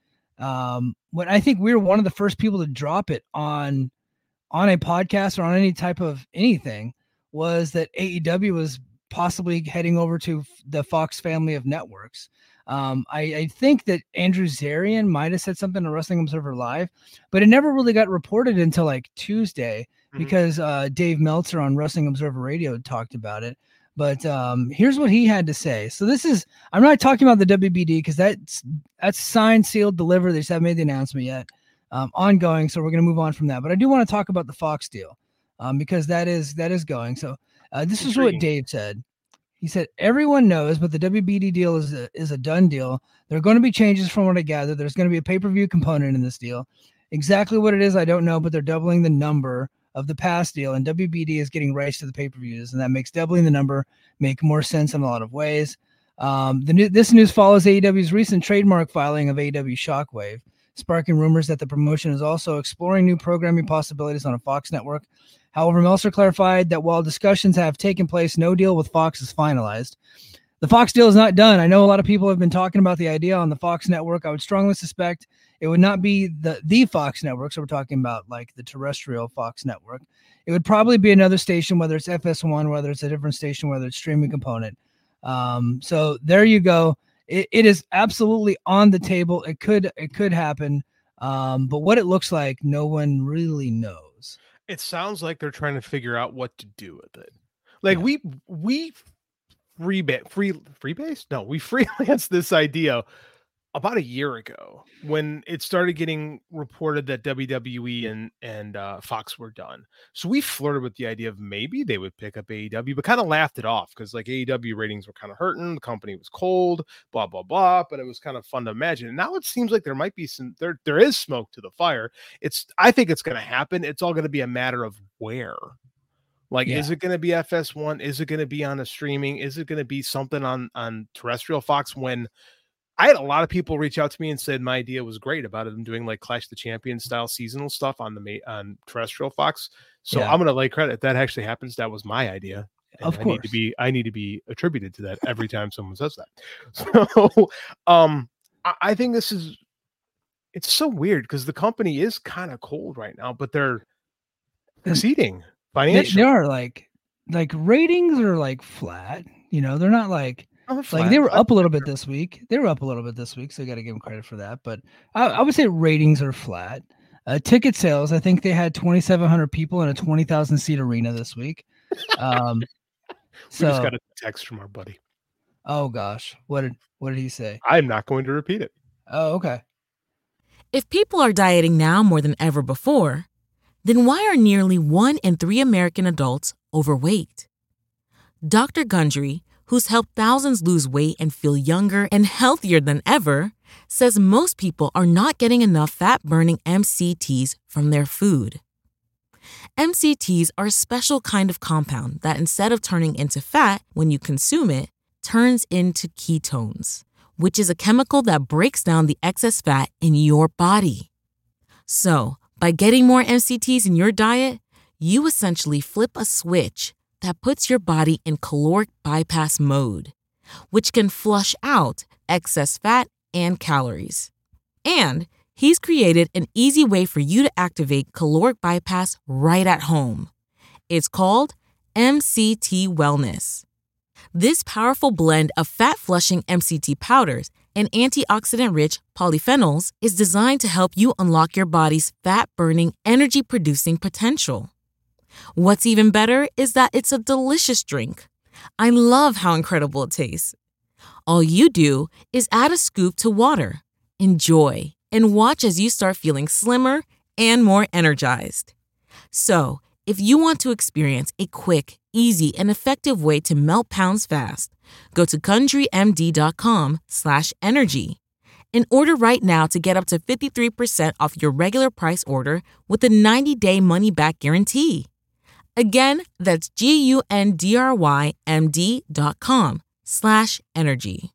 um when I think we were one of the first people to drop it on on a podcast or on any type of anything, was that A E W was possibly heading over to the Fox family of networks. Um, I, I think that Andrew Zarian might have said something to Wrestling Observer Live, but it never really got reported until like Tuesday mm-hmm. because uh, Dave Meltzer on Wrestling Observer Radio talked about it. But um, here's what he had to say. So this is, I'm not talking about the W B D because that's that's signed, sealed, delivered. They just haven't made the announcement yet. Um, ongoing, so we're going to move on from that. But I do want to talk about the Fox deal um, because that is that is going. So uh, this is what Dave said. He said, everyone knows, but the W B D deal is a, is a done deal. There are going to be changes from what I gather. There's going to be a pay-per-view component in this deal. Exactly what it is, I don't know, but they're doubling the number of the past deal, and W B D is getting rights to the pay-per-views, and that makes doubling the number make more sense in a lot of ways. Um, the new, this news follows A E W's recent trademark filing of A E W Shockwave, sparking rumors that the promotion is also exploring new programming possibilities on a Fox network. However, Meltzer clarified that while discussions have taken place, no deal with Fox is finalized. The Fox deal is not done. I know a lot of people have been talking about the idea on the Fox network. I would strongly suspect it would not be the, the Fox network. So we're talking about like the terrestrial Fox network. It would probably be another station, whether it's F S one, whether it's a different station, whether it's streaming component. Um, so there you go. It, it is absolutely on the table. It could, it could happen. Um, but what it looks like, no one really knows. It sounds like they're trying to figure out what to do with it. Like yeah. we we free free freebase? No, we freelanced this idea about a year ago when it started getting reported that W W E and and uh, Fox were done. So we flirted with the idea of maybe they would pick up A E W, but kind of laughed it off because like A E W ratings were kind of hurting, the company was cold, blah blah blah. But it was kind of fun to imagine. And now it seems like there might be some there. There is smoke to the fire. It's I think it's going to happen. It's all going to be a matter of where. Like, yeah. Is it going to be F S one? Is it going to be on a streaming? Is it going to be something on on terrestrial Fox when? I had a lot of people reach out to me and said my idea was great about them doing like Clash of the Champions style seasonal stuff on the ma- on terrestrial Fox. So Yeah. I'm gonna lay credit if that actually happens. That was my idea. And Of I course. need to be I need to be attributed to that every time someone says that. So um I, I think this is it's so weird because the company is kind of cold right now, but they're exceeding They, financially. they are like like ratings are like flat. You know, they're not like Oh, they're like flat, they were flat. up a little bit this week. They were up a little bit this week, so you got to give them credit for that. But I, I would say ratings are flat. Uh, ticket sales, I think they had twenty-seven hundred people in a twenty thousand seat arena this week. Um, We so just got a text from our buddy. oh gosh, what did what did he say? I'm not going to repeat it. Oh, okay. If people are dieting now more than ever before, then why are nearly one in three American adults overweight? Doctor Gundry, who's helped thousands lose weight and feel younger and healthier than ever, says most people are not getting enough fat-burning M C Ts from their food. M C Ts are a special kind of compound that instead of turning into fat when you consume it, turns into ketones, which is a chemical that breaks down the excess fat in your body. So, by getting more M C Ts in your diet, you essentially flip a switch that puts your body in caloric bypass mode, which can flush out excess fat and calories. And he's created an easy way for you to activate caloric bypass right at home. It's called M C T Wellness. This powerful blend of fat-flushing M C T powders and antioxidant-rich polyphenols is designed to help you unlock your body's fat-burning, energy-producing potential. What's even better is that it's a delicious drink. I love how incredible it tastes. All you do is add a scoop to water, enjoy, and watch as you start feeling slimmer and more energized. So, if you want to experience a quick, easy, and effective way to melt pounds fast, go to GundryMD.com slash energy and order right now to get up to fifty-three percent off your regular price order with a ninety-day money-back guarantee. Again, that's G-U-N-D-R-Y-M-D dot com slash energy.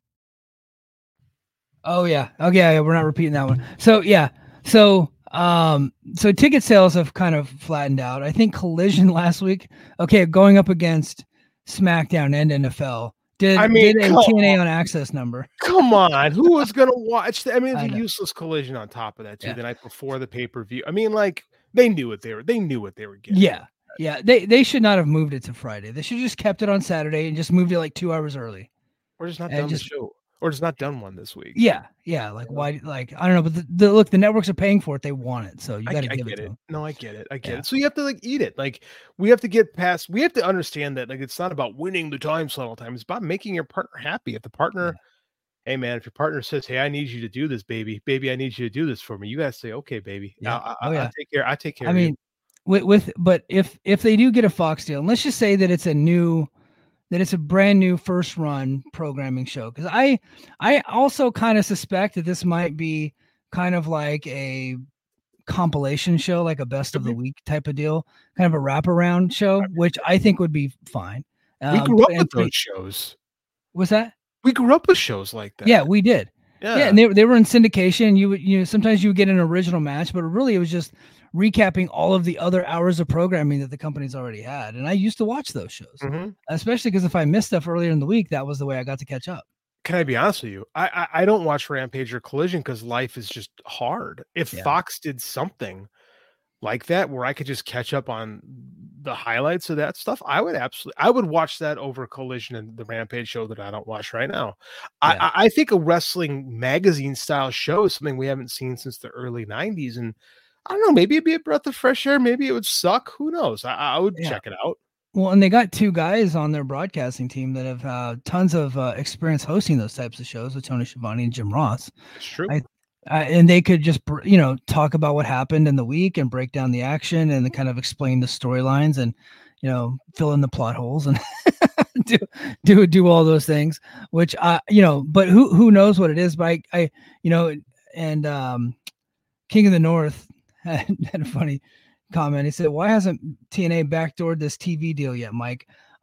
Oh yeah. Okay, yeah, we're not repeating that one. So yeah. So um so ticket sales have kind of flattened out. I think Collision last week, okay, going up against SmackDown and N F L, did, I mean, did a come T N A on. on access number. Come on, who was gonna watch that? I mean, it's I a know. useless Collision on top of that too. Yeah. The night before the pay per view. I mean, like they knew what they were. They knew what they were getting. Yeah. Yeah. They they should not have moved it to Friday. They should have just kept it on Saturday and just moved it like two hours early. Or just not And done just- the show. Or just not done one this week. Yeah. Yeah. Like why like I don't know, but the, the look, the networks are paying for it. They want it. So you I, gotta I give it get to it. them. No, I get it. I get Yeah. it. So you have to like eat it. Like we have to get past. We have to understand that like it's not about winning the time slot all the time. It's about making your partner happy. If the partner, hey man, if your partner says, "Hey, I need you to do this, baby, baby, I need you to do this for me," you gotta say, "Okay, baby, Yeah. I, I, Oh, yeah. I'll take care. I take care." I of mean, you. with, with but if if they do get a Fox deal, and let's just say that it's a new that it's a brand new first run programming show, because I I also kind of suspect that this might be kind of like a compilation show, like a best of the week type of deal, kind of a wraparound show, which I think would be fine. we Um, grew up and with play- those shows. What's that? We grew up with shows like that. Yeah, we did. yeah. Yeah, and they, they were in syndication. You would you know sometimes you would get an original match, but really it was just recapping all of the other hours of programming that the company's already had. And I used to watch those shows, Mhm. especially because if I missed stuff earlier in the week, that was the way I got to catch up. Can I be honest with you? I I, I don't watch Rampage or Collision because life is just hard. If Yeah. Fox did something like that where I could just catch up on the highlights of that stuff, I would absolutely I would watch that over Collision and the Rampage show that I don't watch right now. Yeah. I, I I think a wrestling magazine style show is something we haven't seen since the early nineties. And I don't know, maybe it'd be a breath of fresh air, maybe it would suck. Who knows? I, I would Yeah. check it out. Well, and they got two guys on their broadcasting team that have uh, tons of uh, experience hosting those types of shows with Tony Schiavone and Jim Ross. It's true. I- Uh, and they could just, br- you know, talk about what happened in the week and break down the action and then kind of explain the storylines and, you know, fill in the plot holes and do, do, do all those things, which I, you know, but who, who knows what it is, but I, I you know, and um, King of the North had, had a funny comment. He said, why hasn't T N A backdoored this T V deal yet, Mike?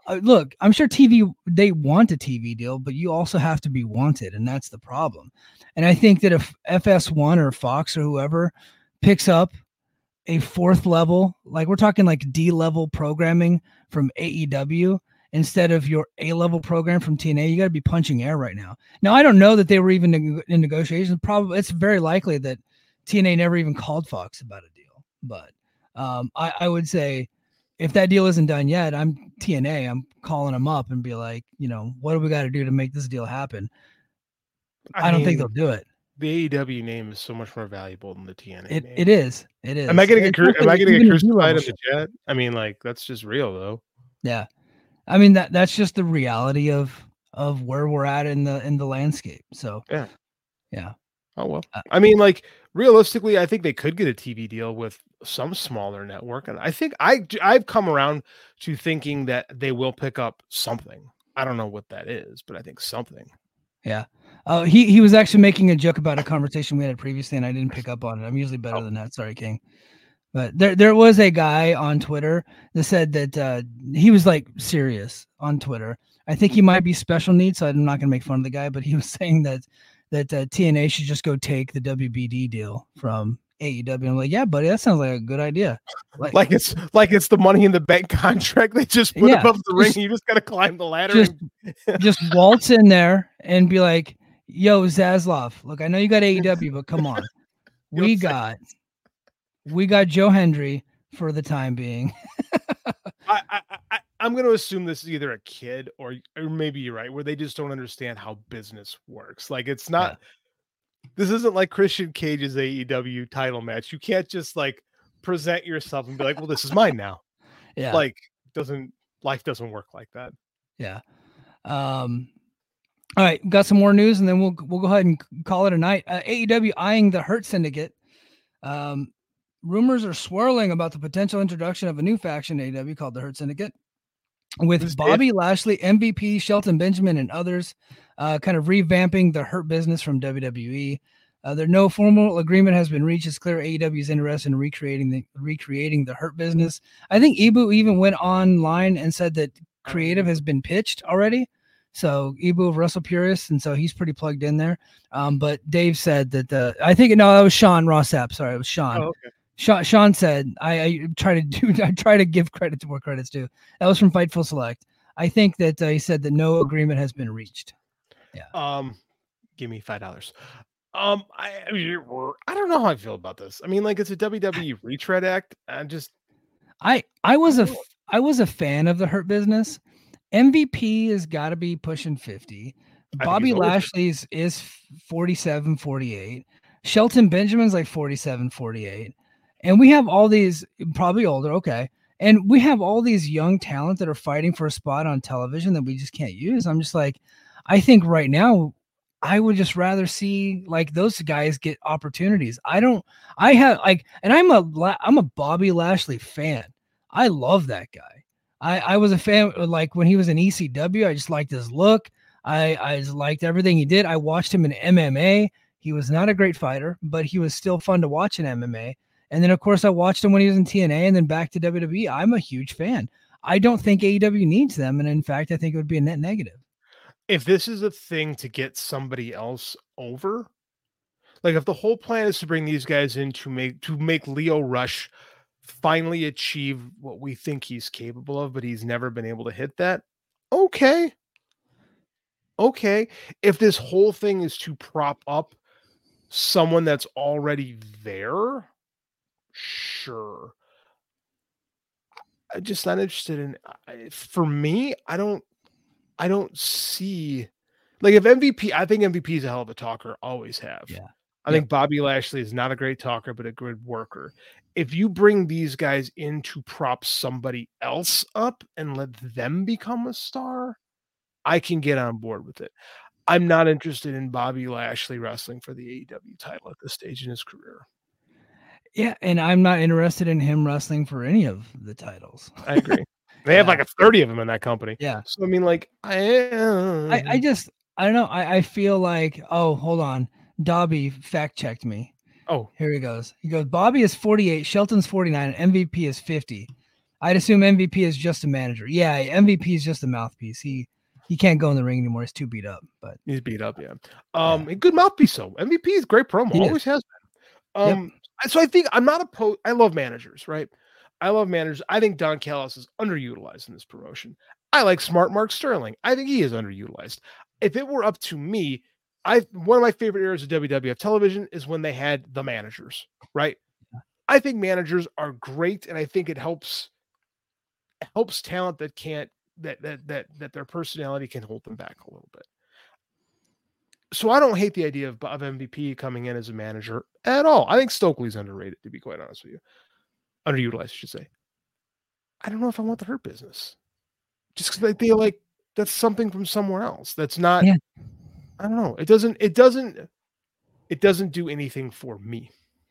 uh, look, I'm sure T V, they want a T V deal, but you also have to be wanted. And that's the problem. And I think that if F S one or Fox or whoever picks up a fourth level, like we're talking like D level programming from A E W, instead of your A level program from T N A, you got to be punching air right now. Now, I don't know that they were even neg- in negotiations. Probably it's very likely that T N A never even called Fox about a deal. But um, I, I would say if that deal isn't done yet, I'm T N A. I'm calling them up and be like, you know, what do we got to do to make this deal happen? I, I don't mean, think they'll do it. The A E W name is so much more valuable than the T N A it, name. It is. It is. Am I getting a am I getting a crucified in the chat? I mean, like that's just real though. Yeah. I mean that that's just the reality of of where we're at in the in the landscape. So yeah, yeah. Oh well. I mean, like realistically, I think they could get a T V deal with some smaller network, and I think I I've come around to thinking that they will pick up something. I don't know what that is, but I think something. Yeah. Uh, he he was actually making a joke about a conversation we had previously, and I didn't pick up on it. I'm usually better oh. than that. Sorry, King. But there, there was a guy on Twitter that said that uh, he was like serious on Twitter. I think he might be special needs, so I'm not going to make fun of the guy. But he was saying that that uh, T N A should just go take the W B D deal from A E W. I'm like, yeah, buddy, that sounds like a good idea. Like, like it's like it's the Money in the Bank contract they just put yeah, above the ring. You just got to climb the ladder. Just, and... just waltz in there and be like, yo, Zaslav, look, I know you got A E W, but come on, we got. We got Joe Hendry for the time being. I, I, I, I'm going to assume this is either a kid or, or maybe you're right, where they just don't understand how business works. Like it's not, yeah. This isn't like Christian Cage's A E W title match. You can't just like present yourself and be like, well, this is mine now. Yeah. Like doesn't, life doesn't work like that. Yeah. Um, all right. Got some more news and then we'll, we'll go ahead and call it a night. Uh, A E W eyeing the Hurt Syndicate. Um, Rumors are swirling about the potential introduction of a new faction in A E W called the Hurt Syndicate, with Who's Bobby it? Lashley, M V P, Shelton Benjamin, and others uh, kind of revamping the Hurt Business from W W E. Uh, there no formal agreement has been reached. It's clear A E W is interested in recreating the recreating the Hurt Business. I think Ibu even went online and said that creative has been pitched already. So Ibu of Wrestle Purists, and so he's pretty plugged in there. Um, but Dave said that the I think no, that was Sean Rossap. Sorry, it was Sean. Oh, okay. Sean, Sean said, I, I try to do, I try to give credit to where credit's due. That was from Fightful Select. I think that uh, he said that no agreement has been reached. Yeah. Um, give me five dollars. Um, I, I mean, I don't know how I feel about this. I mean, like it's a W W E retread act. I just, I, I was a, I was a fan of the Hurt Business. M V P has got to be pushing fifty. Bobby Lashley's is forty-seven, forty-eight. Shelton Benjamin's like forty-seven, forty-eight. And we have all these, probably older, okay. And we have all these young talent that are fighting for a spot on television that we just can't use. I'm just like, I think right now, I would just rather see like those guys get opportunities. I don't, I have like, and I'm a, I'm a Bobby Lashley fan. I love that guy. I, I was a fan, like when he was in E C W, I just liked his look. I, I just liked everything he did. I watched him in M M A. He was not a great fighter, but he was still fun to watch in M M A. And then, of course, I watched him when he was in T N A and then back to W W E. I'm a huge fan. I don't think A E W needs them. And in fact, I think it would be a net negative. If this is a thing to get somebody else over, like if the whole plan is to bring these guys in to make to make Leo Rush finally achieve what we think he's capable of, but he's never been able to hit that. Okay. Okay. If this whole thing is to prop up someone that's already there, sure. I'm just not interested in. For me, I don't. I don't see. Like if M V P, I think M V P is a hell of a talker. Always have. Yeah. I yep. think Bobby Lashley is not a great talker, but a good worker. If you bring these guys in to prop somebody else up and let them become a star, I can get on board with it. I'm not interested in Bobby Lashley wrestling for the A E W title at this stage in his career. Yeah, and I'm not interested in him wrestling for any of the titles. I agree. They yeah. have like a thirty of them in that company. Yeah. So I mean, like, I, uh... I, I just, I don't know. I, I feel like, oh, hold on. Dobby fact checked me. Oh, here he goes. He goes, Bobby is forty-eight, Shelton's forty-nine, and M V P is fifty. I'd assume M V P is just a manager. Yeah, M V P is just a mouthpiece. He he can't go in the ring anymore. He's too beat up. But he's beat up. Yeah. Um, yeah. Good mouthpiece. So M V P is great promo. He always is. has been. Um, yep. So I think I'm not opposed. I love managers, right? I love managers. I think Don Callis is underutilized in this promotion. I like smart Mark Sterling. I think he is underutilized. If it were up to me, I one of my favorite eras of W W F television is when they had the managers, right? I think managers are great, and I think it helps it helps talent that can't that that that that their personality can hold them back a little bit. So I don't hate the idea of, of M V P coming in as a manager at all. I think Stokely's underrated, to be quite honest with you. Underutilized, I should say. I don't know if I want the Hurt Business. Just because I feel like that's something from somewhere else. That's not, yeah. I don't know. It doesn't, it doesn't, it doesn't do anything for me.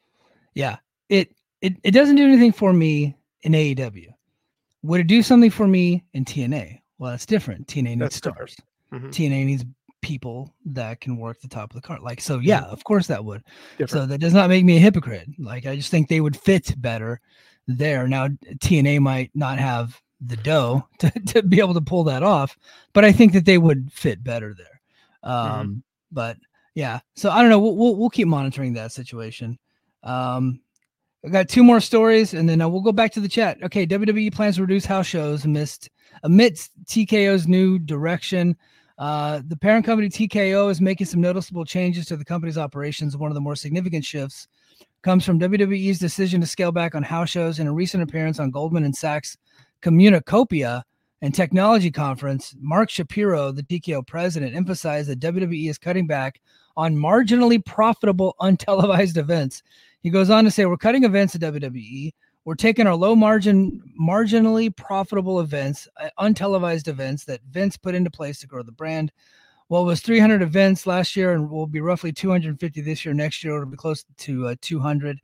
Yeah. It, it, it doesn't do anything for me in A E W. Would it do something for me in T N A? Well, that's different. T N A needs that's stars. Mm-hmm. T N A needs people that can work the top of the card. Like, so yeah, mm-hmm. of course that would. Different. So that does not make me a hypocrite. Like, I just think they would fit better there. Now, T N A might not have the dough to, to be able to pull that off, but I think that they would fit better there. Um, mm-hmm. But yeah, so I don't know. We'll, we'll, we'll keep monitoring that situation. Um, I got two more stories, and then uh, we'll go back to the chat. Okay, W W E plans to reduce house shows amidst, amidst T K O's new direction. Uh, the parent company T K O is making some noticeable changes to the company's operations. One of the more significant shifts comes from W W E's decision to scale back on house shows. In a recent appearance on Goldman and Sachs Communicopia and Technology Conference, Mark Shapiro, the T K O president, emphasized that W W E is cutting back on marginally profitable untelevised events. He goes on to say, we're cutting events at W W E. We're taking our low margin, marginally profitable events, uh, untelevised events that Vince put into place to grow the brand. Well, it was three hundred events last year and will be roughly two hundred fifty this year. Next year, it'll be close to uh, two hundred.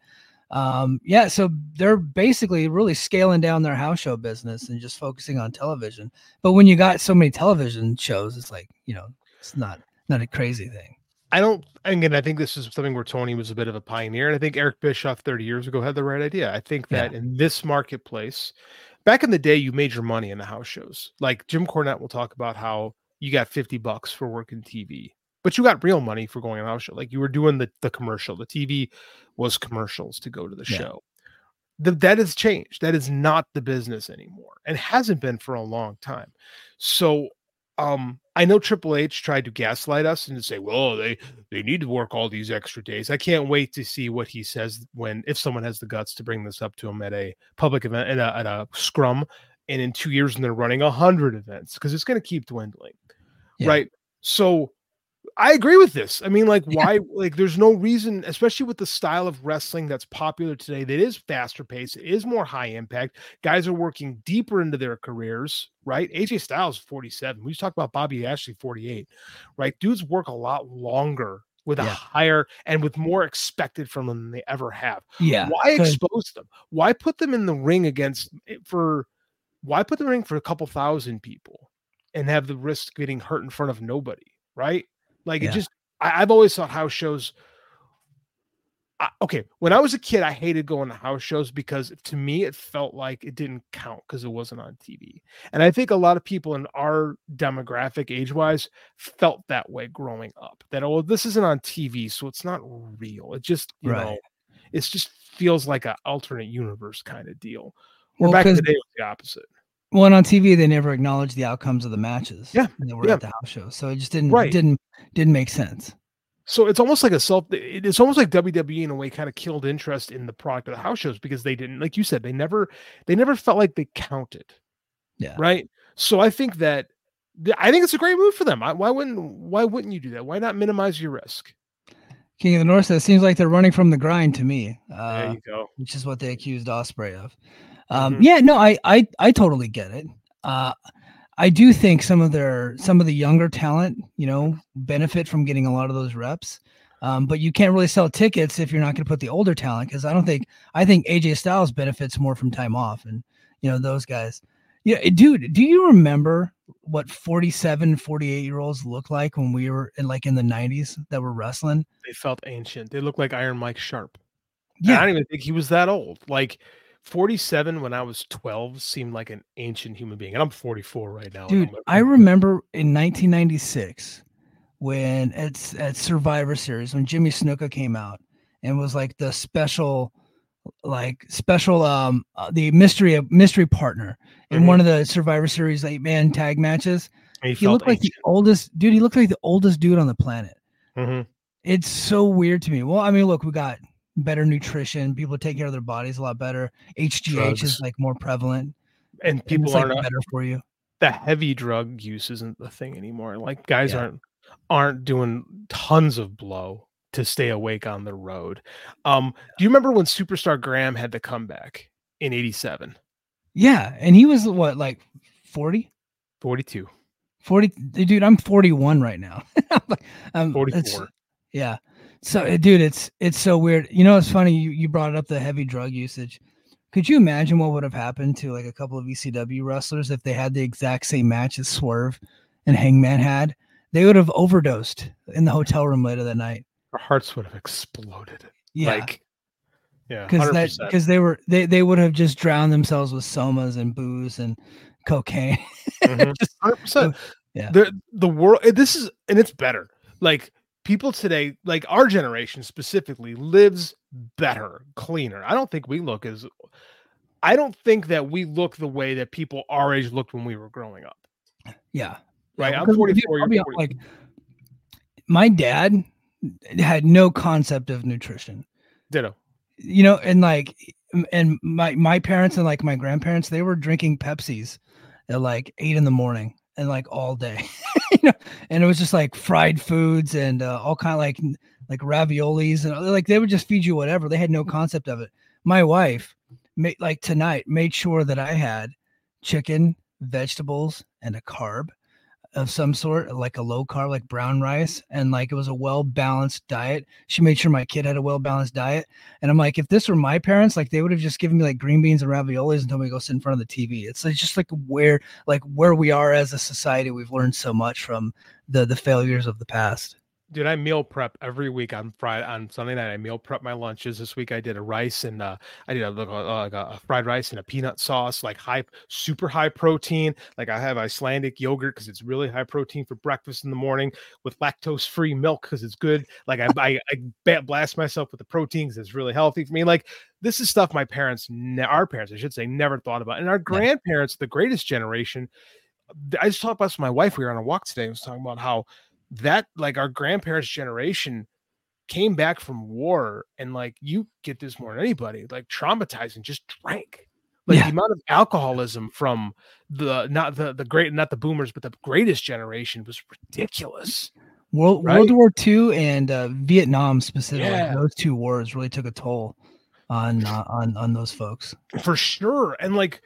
Um, yeah, so they're basically really scaling down their house show business and just focusing on television. But when you got so many television shows, it's like, you know, it's not, not a crazy thing. I don't, again, I think this is something where Tony was a bit of a pioneer. And I think Eric Bischoff thirty years ago had the right idea. I think that yeah. in this marketplace, back in the day, you made your money in the house shows. Like Jim Cornette will talk about how you got fifty bucks for working T V, but you got real money for going on a house show. Like you were doing the, the commercial. The T V was commercials to go to the yeah. show. The, that has changed. That is not the business anymore and hasn't been for a long time. So um, I know Triple H tried to gaslight us and to say, well, they, they need to work all these extra days. I can't wait to see what he says when, if someone has the guts to bring this up to him at a public event, at a, at a scrum, and in two years and they're running a hundred events, because it's going to keep dwindling. Yeah. Right. So I agree with this. I mean, like, why, yeah. like, there's no reason, especially with the style of wrestling that's popular today, that is faster paced, it is more high impact. Guys are working deeper into their careers, right? A J Styles, forty-seven. We just talked about Bobby Lashley, forty-eight, right? Dudes work a lot longer with a yeah. higher and with more expected from them than they ever have. Yeah. Why expose them? Why put them in the ring against for, why put them in the ring for a couple thousand people and have the risk of getting hurt in front of nobody, right? Like yeah. it just, I, I've always thought house shows. I, okay, when I was a kid, I hated going to house shows because to me it felt like it didn't count because it wasn't on T V. And I think a lot of people in our demographic, age-wise, felt that way growing up. That oh, this isn't on T V, so it's not real. It just, you right. know, it just feels like an alternate universe kind of deal. Where well, back in the day, it was the opposite. Well, on T V, they never acknowledged the outcomes of the matches. Yeah, that were yeah. at the house show, so it just didn't right. didn't didn't make sense. So it's almost like a self. It's almost like W W E in a way kind of killed interest in the product of the house shows because they didn't, like you said, they never they never felt like they counted. Yeah. Right. So I think that I think it's a great move for them. Why wouldn't Why wouldn't you do that? Why not minimize your risk? King of the North says, seems like they're running from the grind to me. Uh, there you go. Which is what they accused Ospreay of. Um, mm-hmm. Yeah, no, I, I, I totally get it. Uh, I do think some of their, some of the younger talent, you know, benefit from getting a lot of those reps. Um, but you can't really sell tickets if you're not going to put the older talent. Cause I don't think, I think A J Styles benefits more from time off and, you know, those guys. Yeah. Dude, do you remember what forty-seven, forty-eight year olds looked like when we were in like in the nineties that were wrestling? They felt ancient. They looked like Iron Mike Sharp. Yeah. I don't even think he was that old. Like, forty-seven when I was twelve seemed like an ancient human being, and I'm forty-four right now. Dude, I remember in nineteen ninety-six when it's at Survivor Series when Jimmy Snuka came out and was like the special, like special, um, uh, the mystery mystery partner in Mhm. one of the Survivor Series eight man tag matches. He, He looked like the oldest dude. He looked like the oldest dude on the planet. hmm It's so weird to me. Well, I mean, look, we got better nutrition. People take care of their bodies a lot better. H G H is Drugs. like more prevalent. and And people it's like are not better for you. the heavy drug use isn't the thing anymore. Like guys Yeah. aren't aren't doing tons of blow to stay awake on the road. Um, do you remember when Superstar Graham had the comeback in eighty-seven? Yeah. And he was what, like forty? forty-two. forty, dude, I'm forty-one right now. I'm like, um, it's- forty-four. yeah. So, uh, dude, it's it's so weird. You know, it's funny. You, you brought up the heavy drug usage. Could you imagine what would have happened to like a couple of E C W wrestlers if they had the exact same match as Swerve and Hangman had? They would have overdosed in the hotel room later that night. Our hearts would have exploded. Yeah, Like, yeah, because that one hundred percent. because they were they they would have just drowned themselves with somas and booze and cocaine. Mhm. Just- one hundred percent. yeah. The the world this is and it's better. Like people today, like our generation specifically, lives better, cleaner. I don't think we look as I don't think that we look the way that people our age looked when we were growing up. Yeah. Right. Yeah, I'm because, dude, forty-four. I'll You're be forty. honest, like my dad had no concept of nutrition, Ditto. you know, and like, and my my parents and like my grandparents, they were drinking Pepsis at like eight in the morning and like all day, you know, and it was just like fried foods and uh, all kind of like like raviolis and like they would just feed you whatever. They had no concept of it. My wife, made like tonight, made sure that I had chicken, vegetables, and a carb of some sort, like a low carb, like brown rice, and like it was a well balanced diet. She made sure my kid had a well balanced diet, and I'm like, if this were my parents, like they would have just given me like green beans and raviolis and told me to go sit in front of the T V. It's, it's just like where, like where we are as a society. We've learned so much from the the failures of the past. Dude, I meal prep every week on Friday on Sunday night. I meal prep my lunches. This week I did a rice and uh, I did a, uh, like a, a fried rice and a peanut sauce, like high, super high protein. Like I have Icelandic yogurt because it's really high protein for breakfast in the morning with lactose free milk because it's good. Like I, I, I blast myself with the protein because it's really healthy for me. Like this is stuff my parents, ne- our parents, I should say, never thought about. And our grandparents, the greatest generation. I just talked about this with my wife. We were on a walk today. I was talking about how that like our grandparents' generation came back from war and like you get this more than anybody, like traumatized and just drank. Like Yeah. the amount of alcoholism from the not the the great not the boomers, but the greatest generation was ridiculous. World Right? World War Two and uh, Vietnam specifically, Yeah. those two wars really took a toll on uh, on on those folks. For sure. And like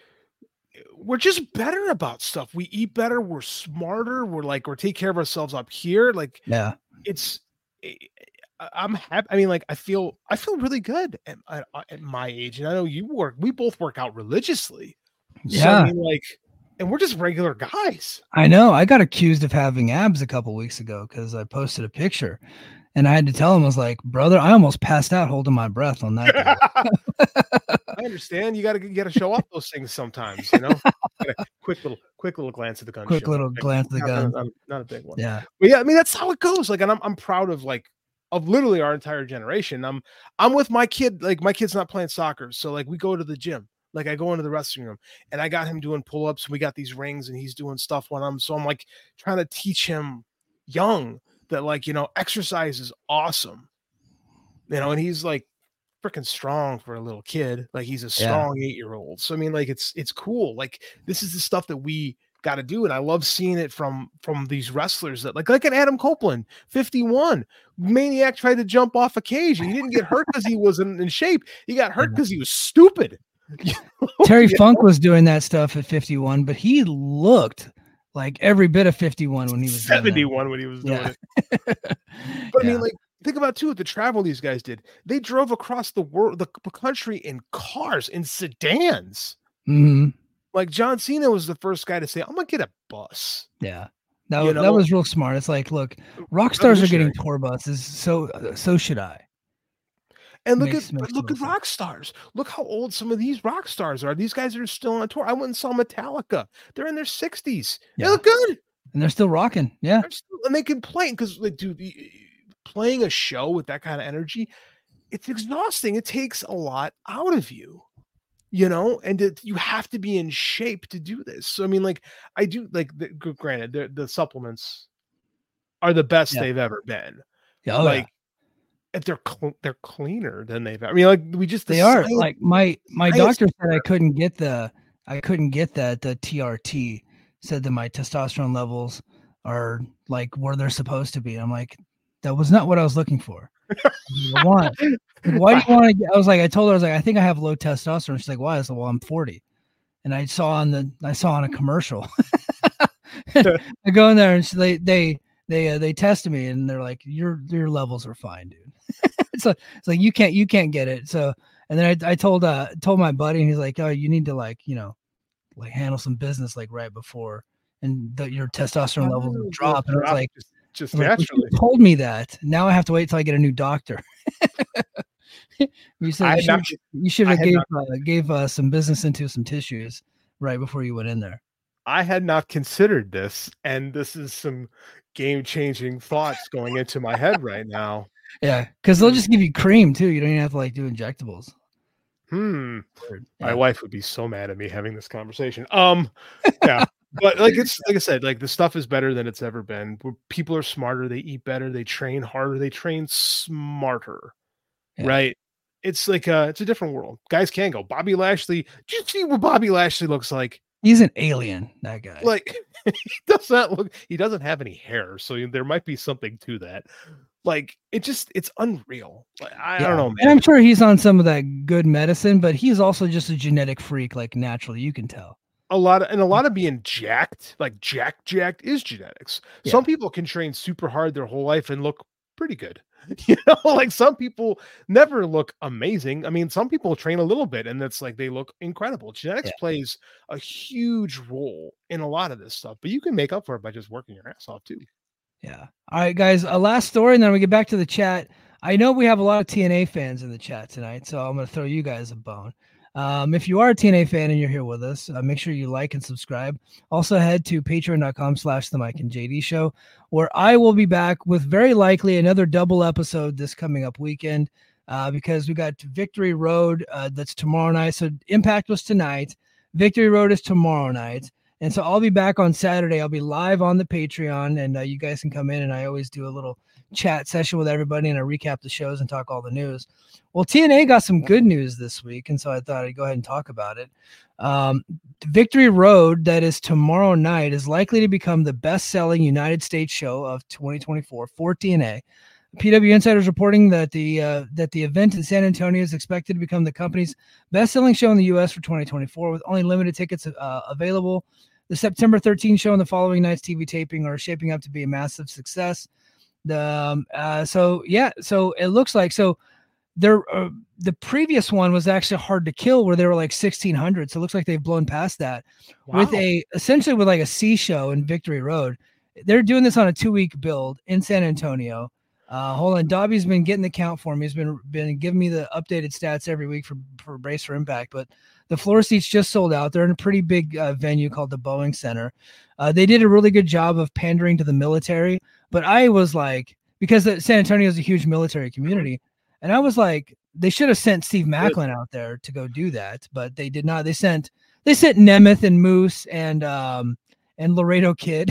we're just better about stuff. We eat better, we're smarter, we're like we're taking care of ourselves up here. Like Yeah. it's I- I'm happy. I mean, like I feel I feel really good at, at, at my age, and I know you work. We both work out religiously. So, Yeah. I mean, like, and we're just regular guys. I know. I got accused of having abs a couple weeks ago because I posted a picture, and I had to tell him, I was like, "Brother, I almost passed out holding my breath on that day." I understand. You got to you got to show off those things sometimes. You know, Gotta- quick little quick little glance at the gun. Quick show. little Like, glance at the not, gun. Not, not- not a big one. Yeah. But yeah, I mean that's how it goes. Like, and I'm I'm proud of like of literally our entire generation. I'm I'm with my kid. Like my kid's not playing soccer, so like we go to the gym. Like I go into the wrestling room, and I got him doing pull ups. We got these rings, and he's doing stuff when I'm. So I'm like trying to teach him young that like you know exercise is awesome. You know, and he's like freaking strong for a little kid. Like he's a strong eight year old. So I mean, like it's it's cool. Like this is the stuff that we got to do, and I love seeing it from from these wrestlers that like like an Adam Copeland, fifty-one maniac tried to jump off a cage. And he didn't get hurt because he wasn't in shape. He got hurt because he was stupid. You know? Terry Yeah. Funk was doing that stuff at fifty-one, but he looked like every bit of fifty-one when he was doing that. seventy-one when he was doing Yeah. it. But I Yeah. mean, like, think about too the travel these guys did. They drove across the world, the c- country in cars, in sedans. Mhm. Like John Cena was the first guy to say, "I'm gonna get a bus." Yeah. That You was, that know? was real smart. It's like, look, rock stars are getting Revolutionary. tour buses, so so should I. And look Makes- at makes look total at rock stars. Look how old some of these rock stars are. These guys are still on tour. I went and saw Metallica. They're in their sixties. They Yeah. look good. And they're still rocking. Yeah. They're still, and they can play because like, dude, y- y- playing a show with that kind of energy, it's exhausting. It takes a lot out of you, you know, and it, you have to be in shape to do this. So I mean, like, I do like the, g- granted, the, the supplements are the best Yeah. they've ever been. Yeah. Oh, like, yeah. if they're cl- they're cleaner than they've. I mean, like we just the They are science- like my my science doctor said I couldn't get the I couldn't get that the T R T. Said that my testosterone levels are like where they're supposed to be. I'm like, that was not what I was looking for. I want. Like, why do you want to? I was like, I told her I was like, I think I have low testosterone. She's like, why? I said, well, I'm forty, and I saw on the I saw on a commercial. I go in there and she, they they they uh, they tested me and they're like, your your levels are fine, dude. it's like it's like you can't you can't get it. So and then I I told uh told my buddy and he's like, oh, you need to like you know like handle some business like right before and that your testosterone levels will drop. And I was like, just, just I was like, naturally. you told me that. Now I have to wait till I get a new doctor. You said I you had should, not- you should I have had gave not- uh, gave uh, some business into some tissues right before you went in there. I had not considered this, and this is some game-changing thoughts going into my head right now. Yeah, because they'll just give you cream too. You don't even have to like do injectables. Hmm. My Yeah. wife would be so mad at me having this conversation. Um, yeah, but like it's like I said, like the stuff is better than it's ever been. People are smarter. They eat better. They train harder. They train smarter. Yeah. Right. It's like uh it's a different world. Guys can go. Bobby Lashley. Do you see what Bobby Lashley looks like? He's an alien, that guy. Like he does not look. He doesn't have any hair, so there might be something to that. Like it just it's unreal. Like, I, I Yeah. don't know, And man. I'm sure he's on some of that good medicine, but he's also just a genetic freak, like naturally, you can tell. A lot of and a lot of being jacked, like jack jacked, is genetics. Some people can train super hard their whole life and look pretty good. You know, like some people never look amazing. I mean, some people train a little bit and that's like they look incredible. Genetics Yeah. plays a huge role in a lot of this stuff, but you can make up for it by just working your ass off too. Yeah. All right, guys. A last story, and then we get back to the chat. I know we have a lot of T N A fans in the chat tonight, so I'm going to throw you guys a bone. Um, if you are a T N A fan and you're here with us, uh, make sure you like and subscribe. Also, head to patreon.com slash the Mike and J D show, where I will be back with very likely another double episode this coming up weekend uh, because we got Victory Road uh, that's tomorrow night. So Impact was tonight. Victory Road is tomorrow night. And so I'll be back on Saturday. I'll be live on the Patreon, and uh, you guys can come in, and I always do a little chat session with everybody, and I recap the shows and talk all the news. Well, T N A got some good news this week, and so I thought I'd go ahead and talk about it. Um, Victory Road, that is tomorrow night, is likely to become the best-selling United States show of twenty twenty-four for T N A. P W Insider is reporting that the uh, that the event in San Antonio is expected to become the company's best-selling show in the U S for twenty twenty-four, with only limited tickets uh, available. The September thirteenth show and the following night's T V taping are shaping up to be a massive success. The um, uh, so yeah, so it looks like so. There, uh, the previous one was actually Hard to Kill, where they were like sixteen hundred. So it looks like they've blown past that with Wow. a essentially with like a C show in Victory Road. They're doing this on a two week build in San Antonio. Uh, hold on, Dobby's been getting the count for me. He's been been giving me the updated stats every week for for Brace for Impact. But the floor seats just sold out. They're in a pretty big uh, venue called the Boeing Center. Uh, they did a really good job of pandering to the military. But I was like, because the, San Antonio is a huge military community, and I was like, they should have sent Steve Macklin out there to go do that, but they did not. They sent they sent Nemeth and Moose and um and Laredo Kid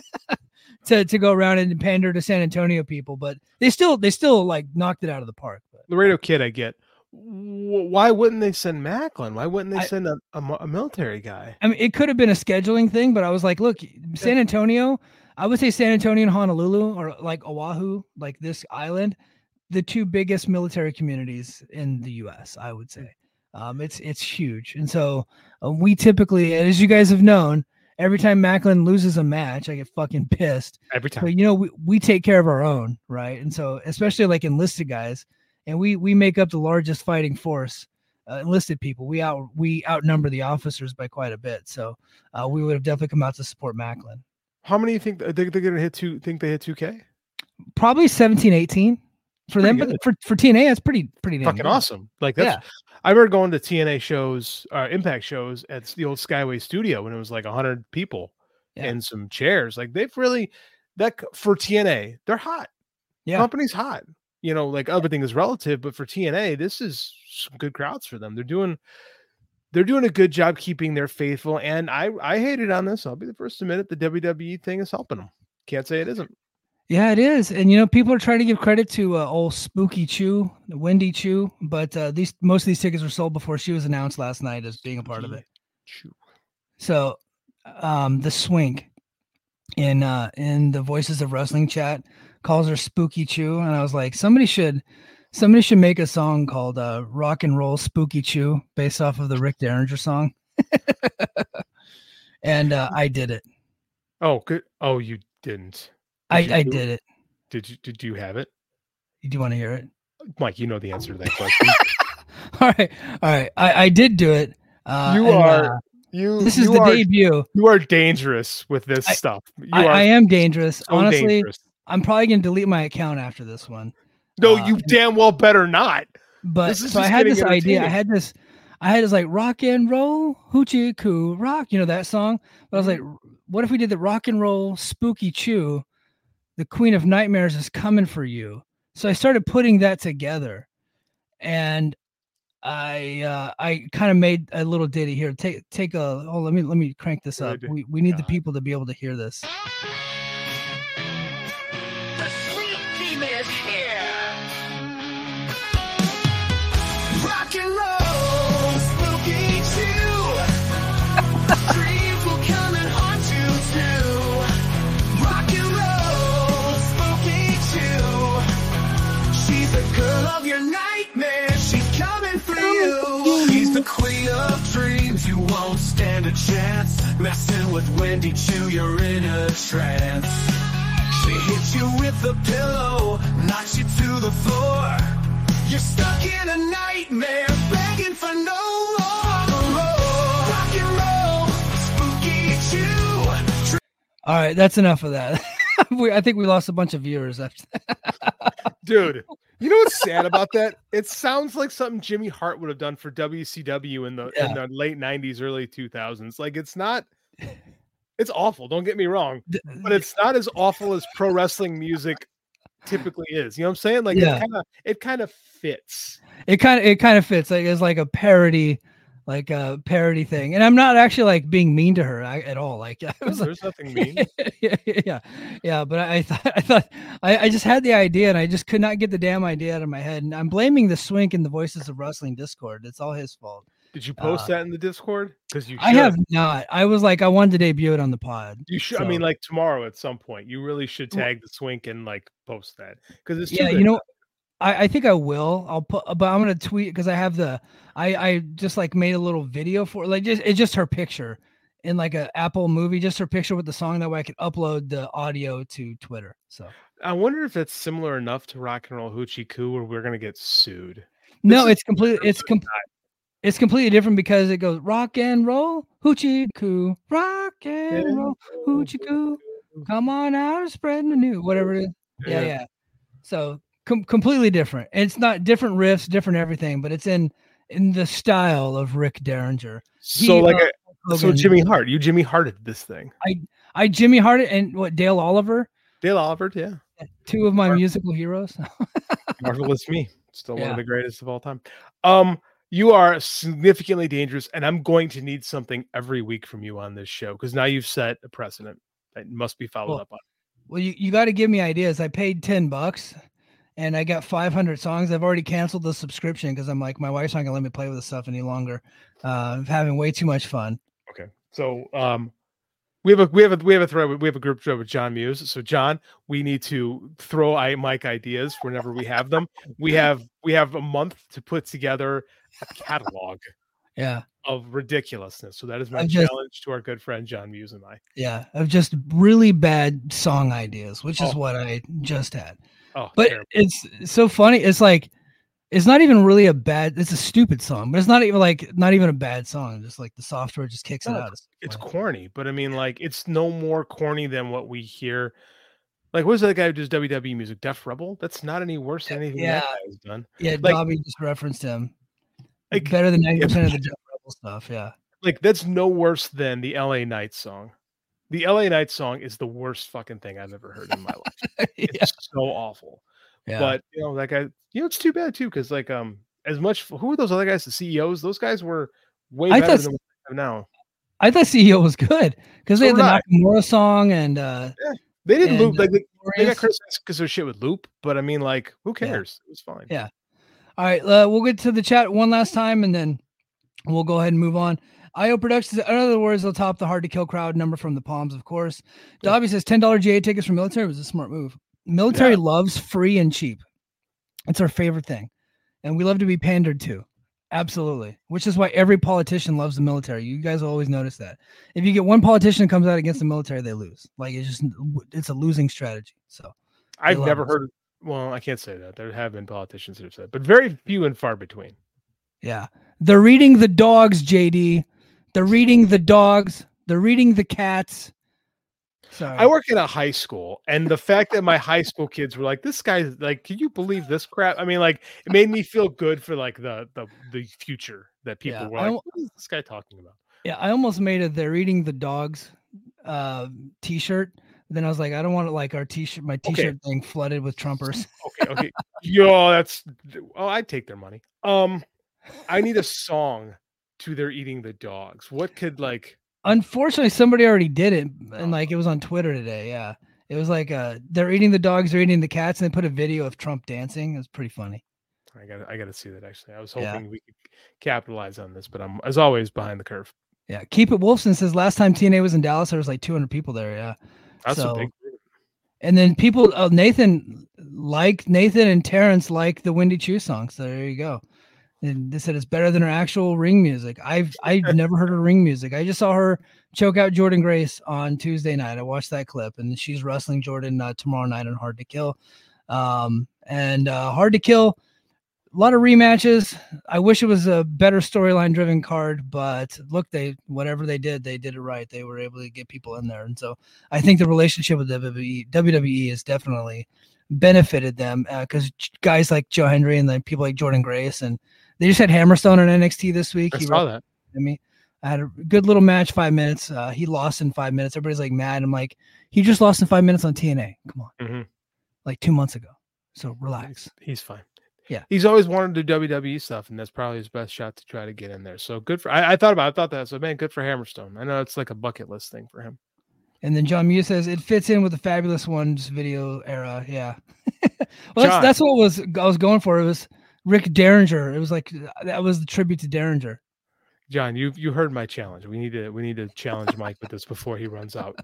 to to go around and pander to San Antonio people, but they still they still like knocked it out of the park. But Laredo Kid, I get. W- Why wouldn't they send Macklin? Why wouldn't they I- send a, a, mo- a military guy? I mean, it could have been a scheduling thing, but I was like, look, San Antonio, I would say San Antonio and Honolulu, or like Oahu, like this island, the two biggest military communities in the U S, I would say. Um, it's it's huge. And so uh, we typically, as you guys have known, every time Macklin loses a match, I get fucking pissed. Every time. But, you know, we, we take care of our own, right? And so especially like enlisted guys, and we we make up the largest fighting force, uh, enlisted people. We out we outnumber the officers by quite a bit. So uh, we would have definitely come out to support Macklin. How many you think they, they're going to hit two? Think they hit two K? Probably seventeen, eighteen. for them, but for, for T N A, that's pretty, pretty damn fucking good. awesome. Like that's, Yeah. I remember going to T N A shows, uh, Impact shows at the old Skyway studio when it was like a hundred people Yeah. and some chairs. Like they've really, that for T N A, they're hot. Yeah. Company's hot. You know, like everything is relative, but for T N A, this is some good crowds for them. They're doing, they're doing a good job keeping their faithful. And I, I hated on this. I'll be the first to admit it. The W W E thing is helping them. Can't say it isn't. Yeah, it is. And, you know, people are trying to give credit to uh, old Spooky Chew, the Wendy Chew, but uh, these most of these tickets were sold before she was announced last night as being a part of it. Chew. So um, the Swink in uh, in the Voices of Wrestling chat calls her Spooky Chew. And I was like, somebody should somebody should make a song called uh, Rock and Roll Spooky Chew based off of the Rick Derringer song. And uh, I did it. Oh, good. Oh, you didn't. I, Did you I do did it. Did you, did you have it? Do you want to hear it? Mike, you know the answer to that question. All right. All right. I, I did do it. Uh, you and, are, uh, you, this is you the are, debut. You are dangerous with this I, stuff. You I, are I am dangerous. so Honestly, dangerous. I'm probably going to delete my account after this one. No, uh, you damn well better not. But This is so I just had getting this idea. I entertaining. had this, I had this like rock and roll, hoochie coo rock, you know, that song. But I was like, what if we did the rock and roll spooky chew? The Queen of Nightmares is coming for you. So I started putting that together, and I uh, I kind of made a little ditty here. Take take a oh let me let me crank this up. Good We we need the God. people to be able to hear this. The sweet team is here. Rock and roll, spooky chew. Dreams will come and haunt you too. Rock and roll, spooky chew. She's the girl of your nightmare. She's coming for you. She's the queen of dreams. You won't stand a chance. Messing with Wendy Chew, you're in a trance. She hits you with the pillow, knocks you to the floor. You're stuck in a nightmare, begging for no more. Rock and roll, spooky chew. All right, that's enough of that. we, I think we lost a bunch of viewers after that. Dude, you know what's sad about that? It sounds like something Jimmy Hart would have done for W C W in the Yeah. in the late nineties, early two thousands. Like it's not, it's awful. Don't get me wrong, but it's not as awful as pro wrestling music typically is. You know what I'm saying? Like Yeah. it kind of it kind of fits. It kind of it kind of fits. Like it's like a parody, like a parody thing. And I'm not actually like being mean to her I, at all. Like I was like, There's nothing mean. yeah, yeah, yeah. But I, I thought, I thought, I, I just had the idea, and I just could not get the damn idea out of my head. And I'm blaming the Swink in the Voices of Wrestling Discord. It's all his fault. Did you post Uh, that in the Discord? Because you, I should. have not. I was like, I wanted to debut it on the pod. You should. I So- mean, like tomorrow at some point, you really should tag the Swink and like post that because it's too yeah, good. you know, I, I think I will. I'll put, but I'm gonna tweet because I have the. I I just like made a little video for like just it's just her picture in like a Apple movie, just her picture with the song. That way I could upload the audio to Twitter. So I wonder if that's similar enough to Rock and Roll Hoochie Coo, where we're gonna get sued. no, is it's completely it's com- it's completely different because it goes rock and roll hoochie coo, rock and roll hoochie coo. Come on out and spreading the news, whatever it is. Yeah, Yeah. yeah. So com- completely different. It's not different riffs, different everything, but it's in in the style of Rick Derringer. So He, like, uh, a, so Hogan- Jimmy Hart, you Jimmy Harted this thing. I Jimmy Hart and what Dale Oliver, Dale Oliver, yeah, two of my Mar- musical heroes. Marvelous Me, still one Yeah. of the greatest of all time. Um, you are significantly dangerous, and I'm going to need something every week from you on this show because now you've set a precedent that must be followed Well, up on. Well, you, you got to give me ideas. I paid ten bucks and I got five hundred songs. I've already canceled the subscription because I'm like, my wife's not gonna let me play with this stuff any longer. Uh, I'm having way too much fun. Okay, so um, we have a we have a we have a thread we have a group thread with John Muse. So John, we need to throw I Mike ideas whenever we have them. We have we have a month to put together a catalog Yeah. of ridiculousness. So that is my I just- challenge to our good friend John Muse and I. Yeah. Of just really bad song ideas, which is Oh. what I just had. Oh, But terrible. it's so funny. It's like, it's not even really a bad, it's a stupid song, but it's not even like, not even a bad song. Just like the software just kicks it No, out. it's corny, but I mean, like, it's no more corny than what we hear Like, what was that guy who does W W E music? Def Rebel? That's not any worse than anything Yeah. that guy has done. Yeah, Like- Dobby just referenced him. Like, Better than ninety percent of the Jeff Rebel stuff. Yeah. like that's no worse than the L A Knights song. The L A Knights song is the worst fucking thing I've ever heard in my life. yeah. It's so awful. Yeah. But you know, that guy, you know, it's too bad too, because like um as much who are those other guys, the C E Os? Those guys were way I better thought- than what they have now. I thought C E O was good because So they had the did I. Nakamura song and uh They didn't and, loop like they, they got Glorious. criticized because their shit would loop, but I mean, like, who cares? It was fine. Yeah. All right, uh, we'll get to the chat one last time and then we'll go ahead and move on. I O Productions, in other words, they'll top the Hard to Kill crowd number from the Palms, of course. Yeah. Dobby says ten dollars G A tickets for military was a smart move. Military Yeah. loves free and cheap. It's our favorite thing. And we love to be pandered to. Absolutely. Which is why every politician loves the military. You guys always notice that. If you get one politician that comes out against the military, they lose. Like it's just it's a losing strategy. So I've love never us. heard. Well, I can't say that. There have been politicians that have said, but very few and far between. yeah. They're reading the dogs, J D. They're reading the dogs. They're reading the cats. Sorry. I work in a high school, and the fact that my high school kids were like, "This guy's like, can you believe this crap?" I mean, like, it made me feel good for like the the the future that people Yeah, were I like, don't- "What is this guy talking about?" Yeah, I almost made a "They're eating the dogs" uh, t-shirt. Then I was like, I don't want it like our t-shirt, my t-shirt thing flooded with Trumpers. Okay, okay, yo, that's oh, I'd take their money. Um, I need a song to "They're Eating the Dogs." What could like? Unfortunately, somebody already did it, and like it was on Twitter today. Yeah, it was like uh, they're eating the dogs, they're eating the cats, and they put a video of Trump dancing. It was pretty funny. I got I got to see that actually. I was Yeah. hoping we could capitalize on this, but I'm as always behind the curve. Yeah, Keep It Wolfson says last time T N A was in Dallas, there was like two hundred people there. Yeah, That's So- a big. group. and then people, uh, Nathan like Nathan and Terrence like the Wendy Chu song. So there you go. And they said it's better than her actual ring music. I've I've never heard her ring music. I just saw her choke out Jordan Grace on Tuesday night. I watched that clip, and she's wrestling Jordan uh, tomorrow night on Hard to Kill. Um, and uh, Hard to Kill, a lot of rematches. I wish it was a better storyline driven card, but look, they whatever they did, they did it right. They were able to get people in there, and so I think the relationship with W W E, W W E has definitely benefited them because guys like Joe Hendry and then people like Jordan Grace, and they just had Hammerstone on N X T this week. I He saw wrote- that. I mean, I had a good little match, five minutes. Uh, he lost in five minutes. Everybody's like mad. I'm like, he just lost in five minutes on T N A. Come on, Mhm. like two months ago. So relax. He's, he's fine. Yeah. He's always wanted to do W W E stuff, and that's probably his best shot to try to get in there. So good for. I, I thought about. It, I thought that. So man, good for Hammerstone. I know it's like a bucket list thing for him. And then John Mew says it fits in with the Fabulous Ones video era. Yeah. well, that's, John. that's what was I was going for. It was Rick Derringer. It was like that was the tribute to Derringer. John, you you heard my challenge. We need to we need to challenge Mike with this before he runs out.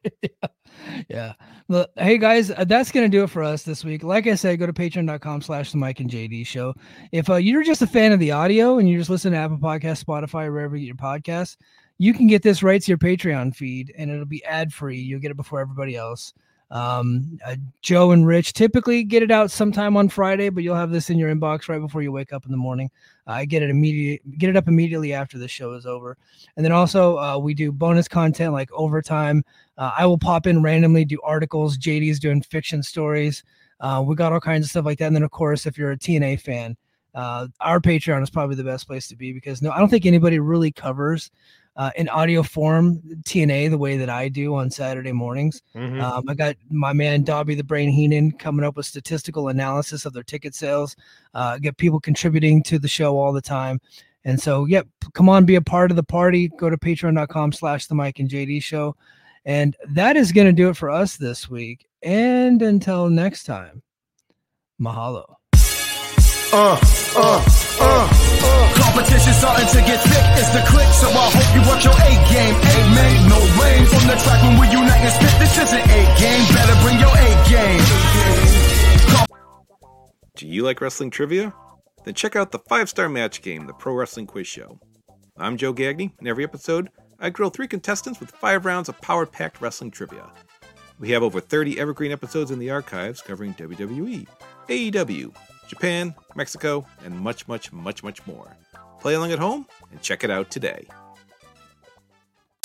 Yeah. Well, hey guys, uh, that's gonna do it for us this week. Like I said, go to patreon.com slash the Mike and J D show. If uh, you're just a fan of the audio and you just listen to Apple Podcasts, Spotify, or wherever you get your podcasts, you can get this right to your Patreon feed and it'll be ad free. You'll get it before everybody else. Um, uh, Joe and Rich typically get it out sometime on Friday, but you'll have this in your inbox right before you wake up in the morning. Uh, I get it immediately, get it up immediately after the show is over. And then also uh, we do bonus content like overtime. Uh, I will pop in randomly, do articles. J D's doing fiction stories. Uh, we got all kinds of stuff like that. And then of course, if you're a T N A fan, uh, our Patreon is probably the best place to be because no, I don't think anybody really covers uh, in audio form T N A the way that I do on Saturday mornings. Mhm. Um, I got my man Dobby the Brain Heenan coming up with statistical analysis of their ticket sales. Uh, get people contributing to the show all the time. And so, yep, come on, be a part of the party. Go to patreon.com slash the Mike and J D show. And that is going to do it for us this week. And until next time, mahalo. Uh, uh, uh, uh. Competition starting to get thick. It's the click, so I hope you watch your A game. A man, no rain from the track when we unite and spit. This isn't A game. Better bring your A game. Do you like wrestling trivia? Then check out the five-star match game, the Pro Wrestling Quiz Show. I'm Joe Gagney, and every episode, I grill three contestants with five rounds of power-packed wrestling trivia. We have over thirty evergreen episodes in the archives covering W W E, A E W, Japan, Mexico, and much, much, much, much more. Play along at home and check it out today.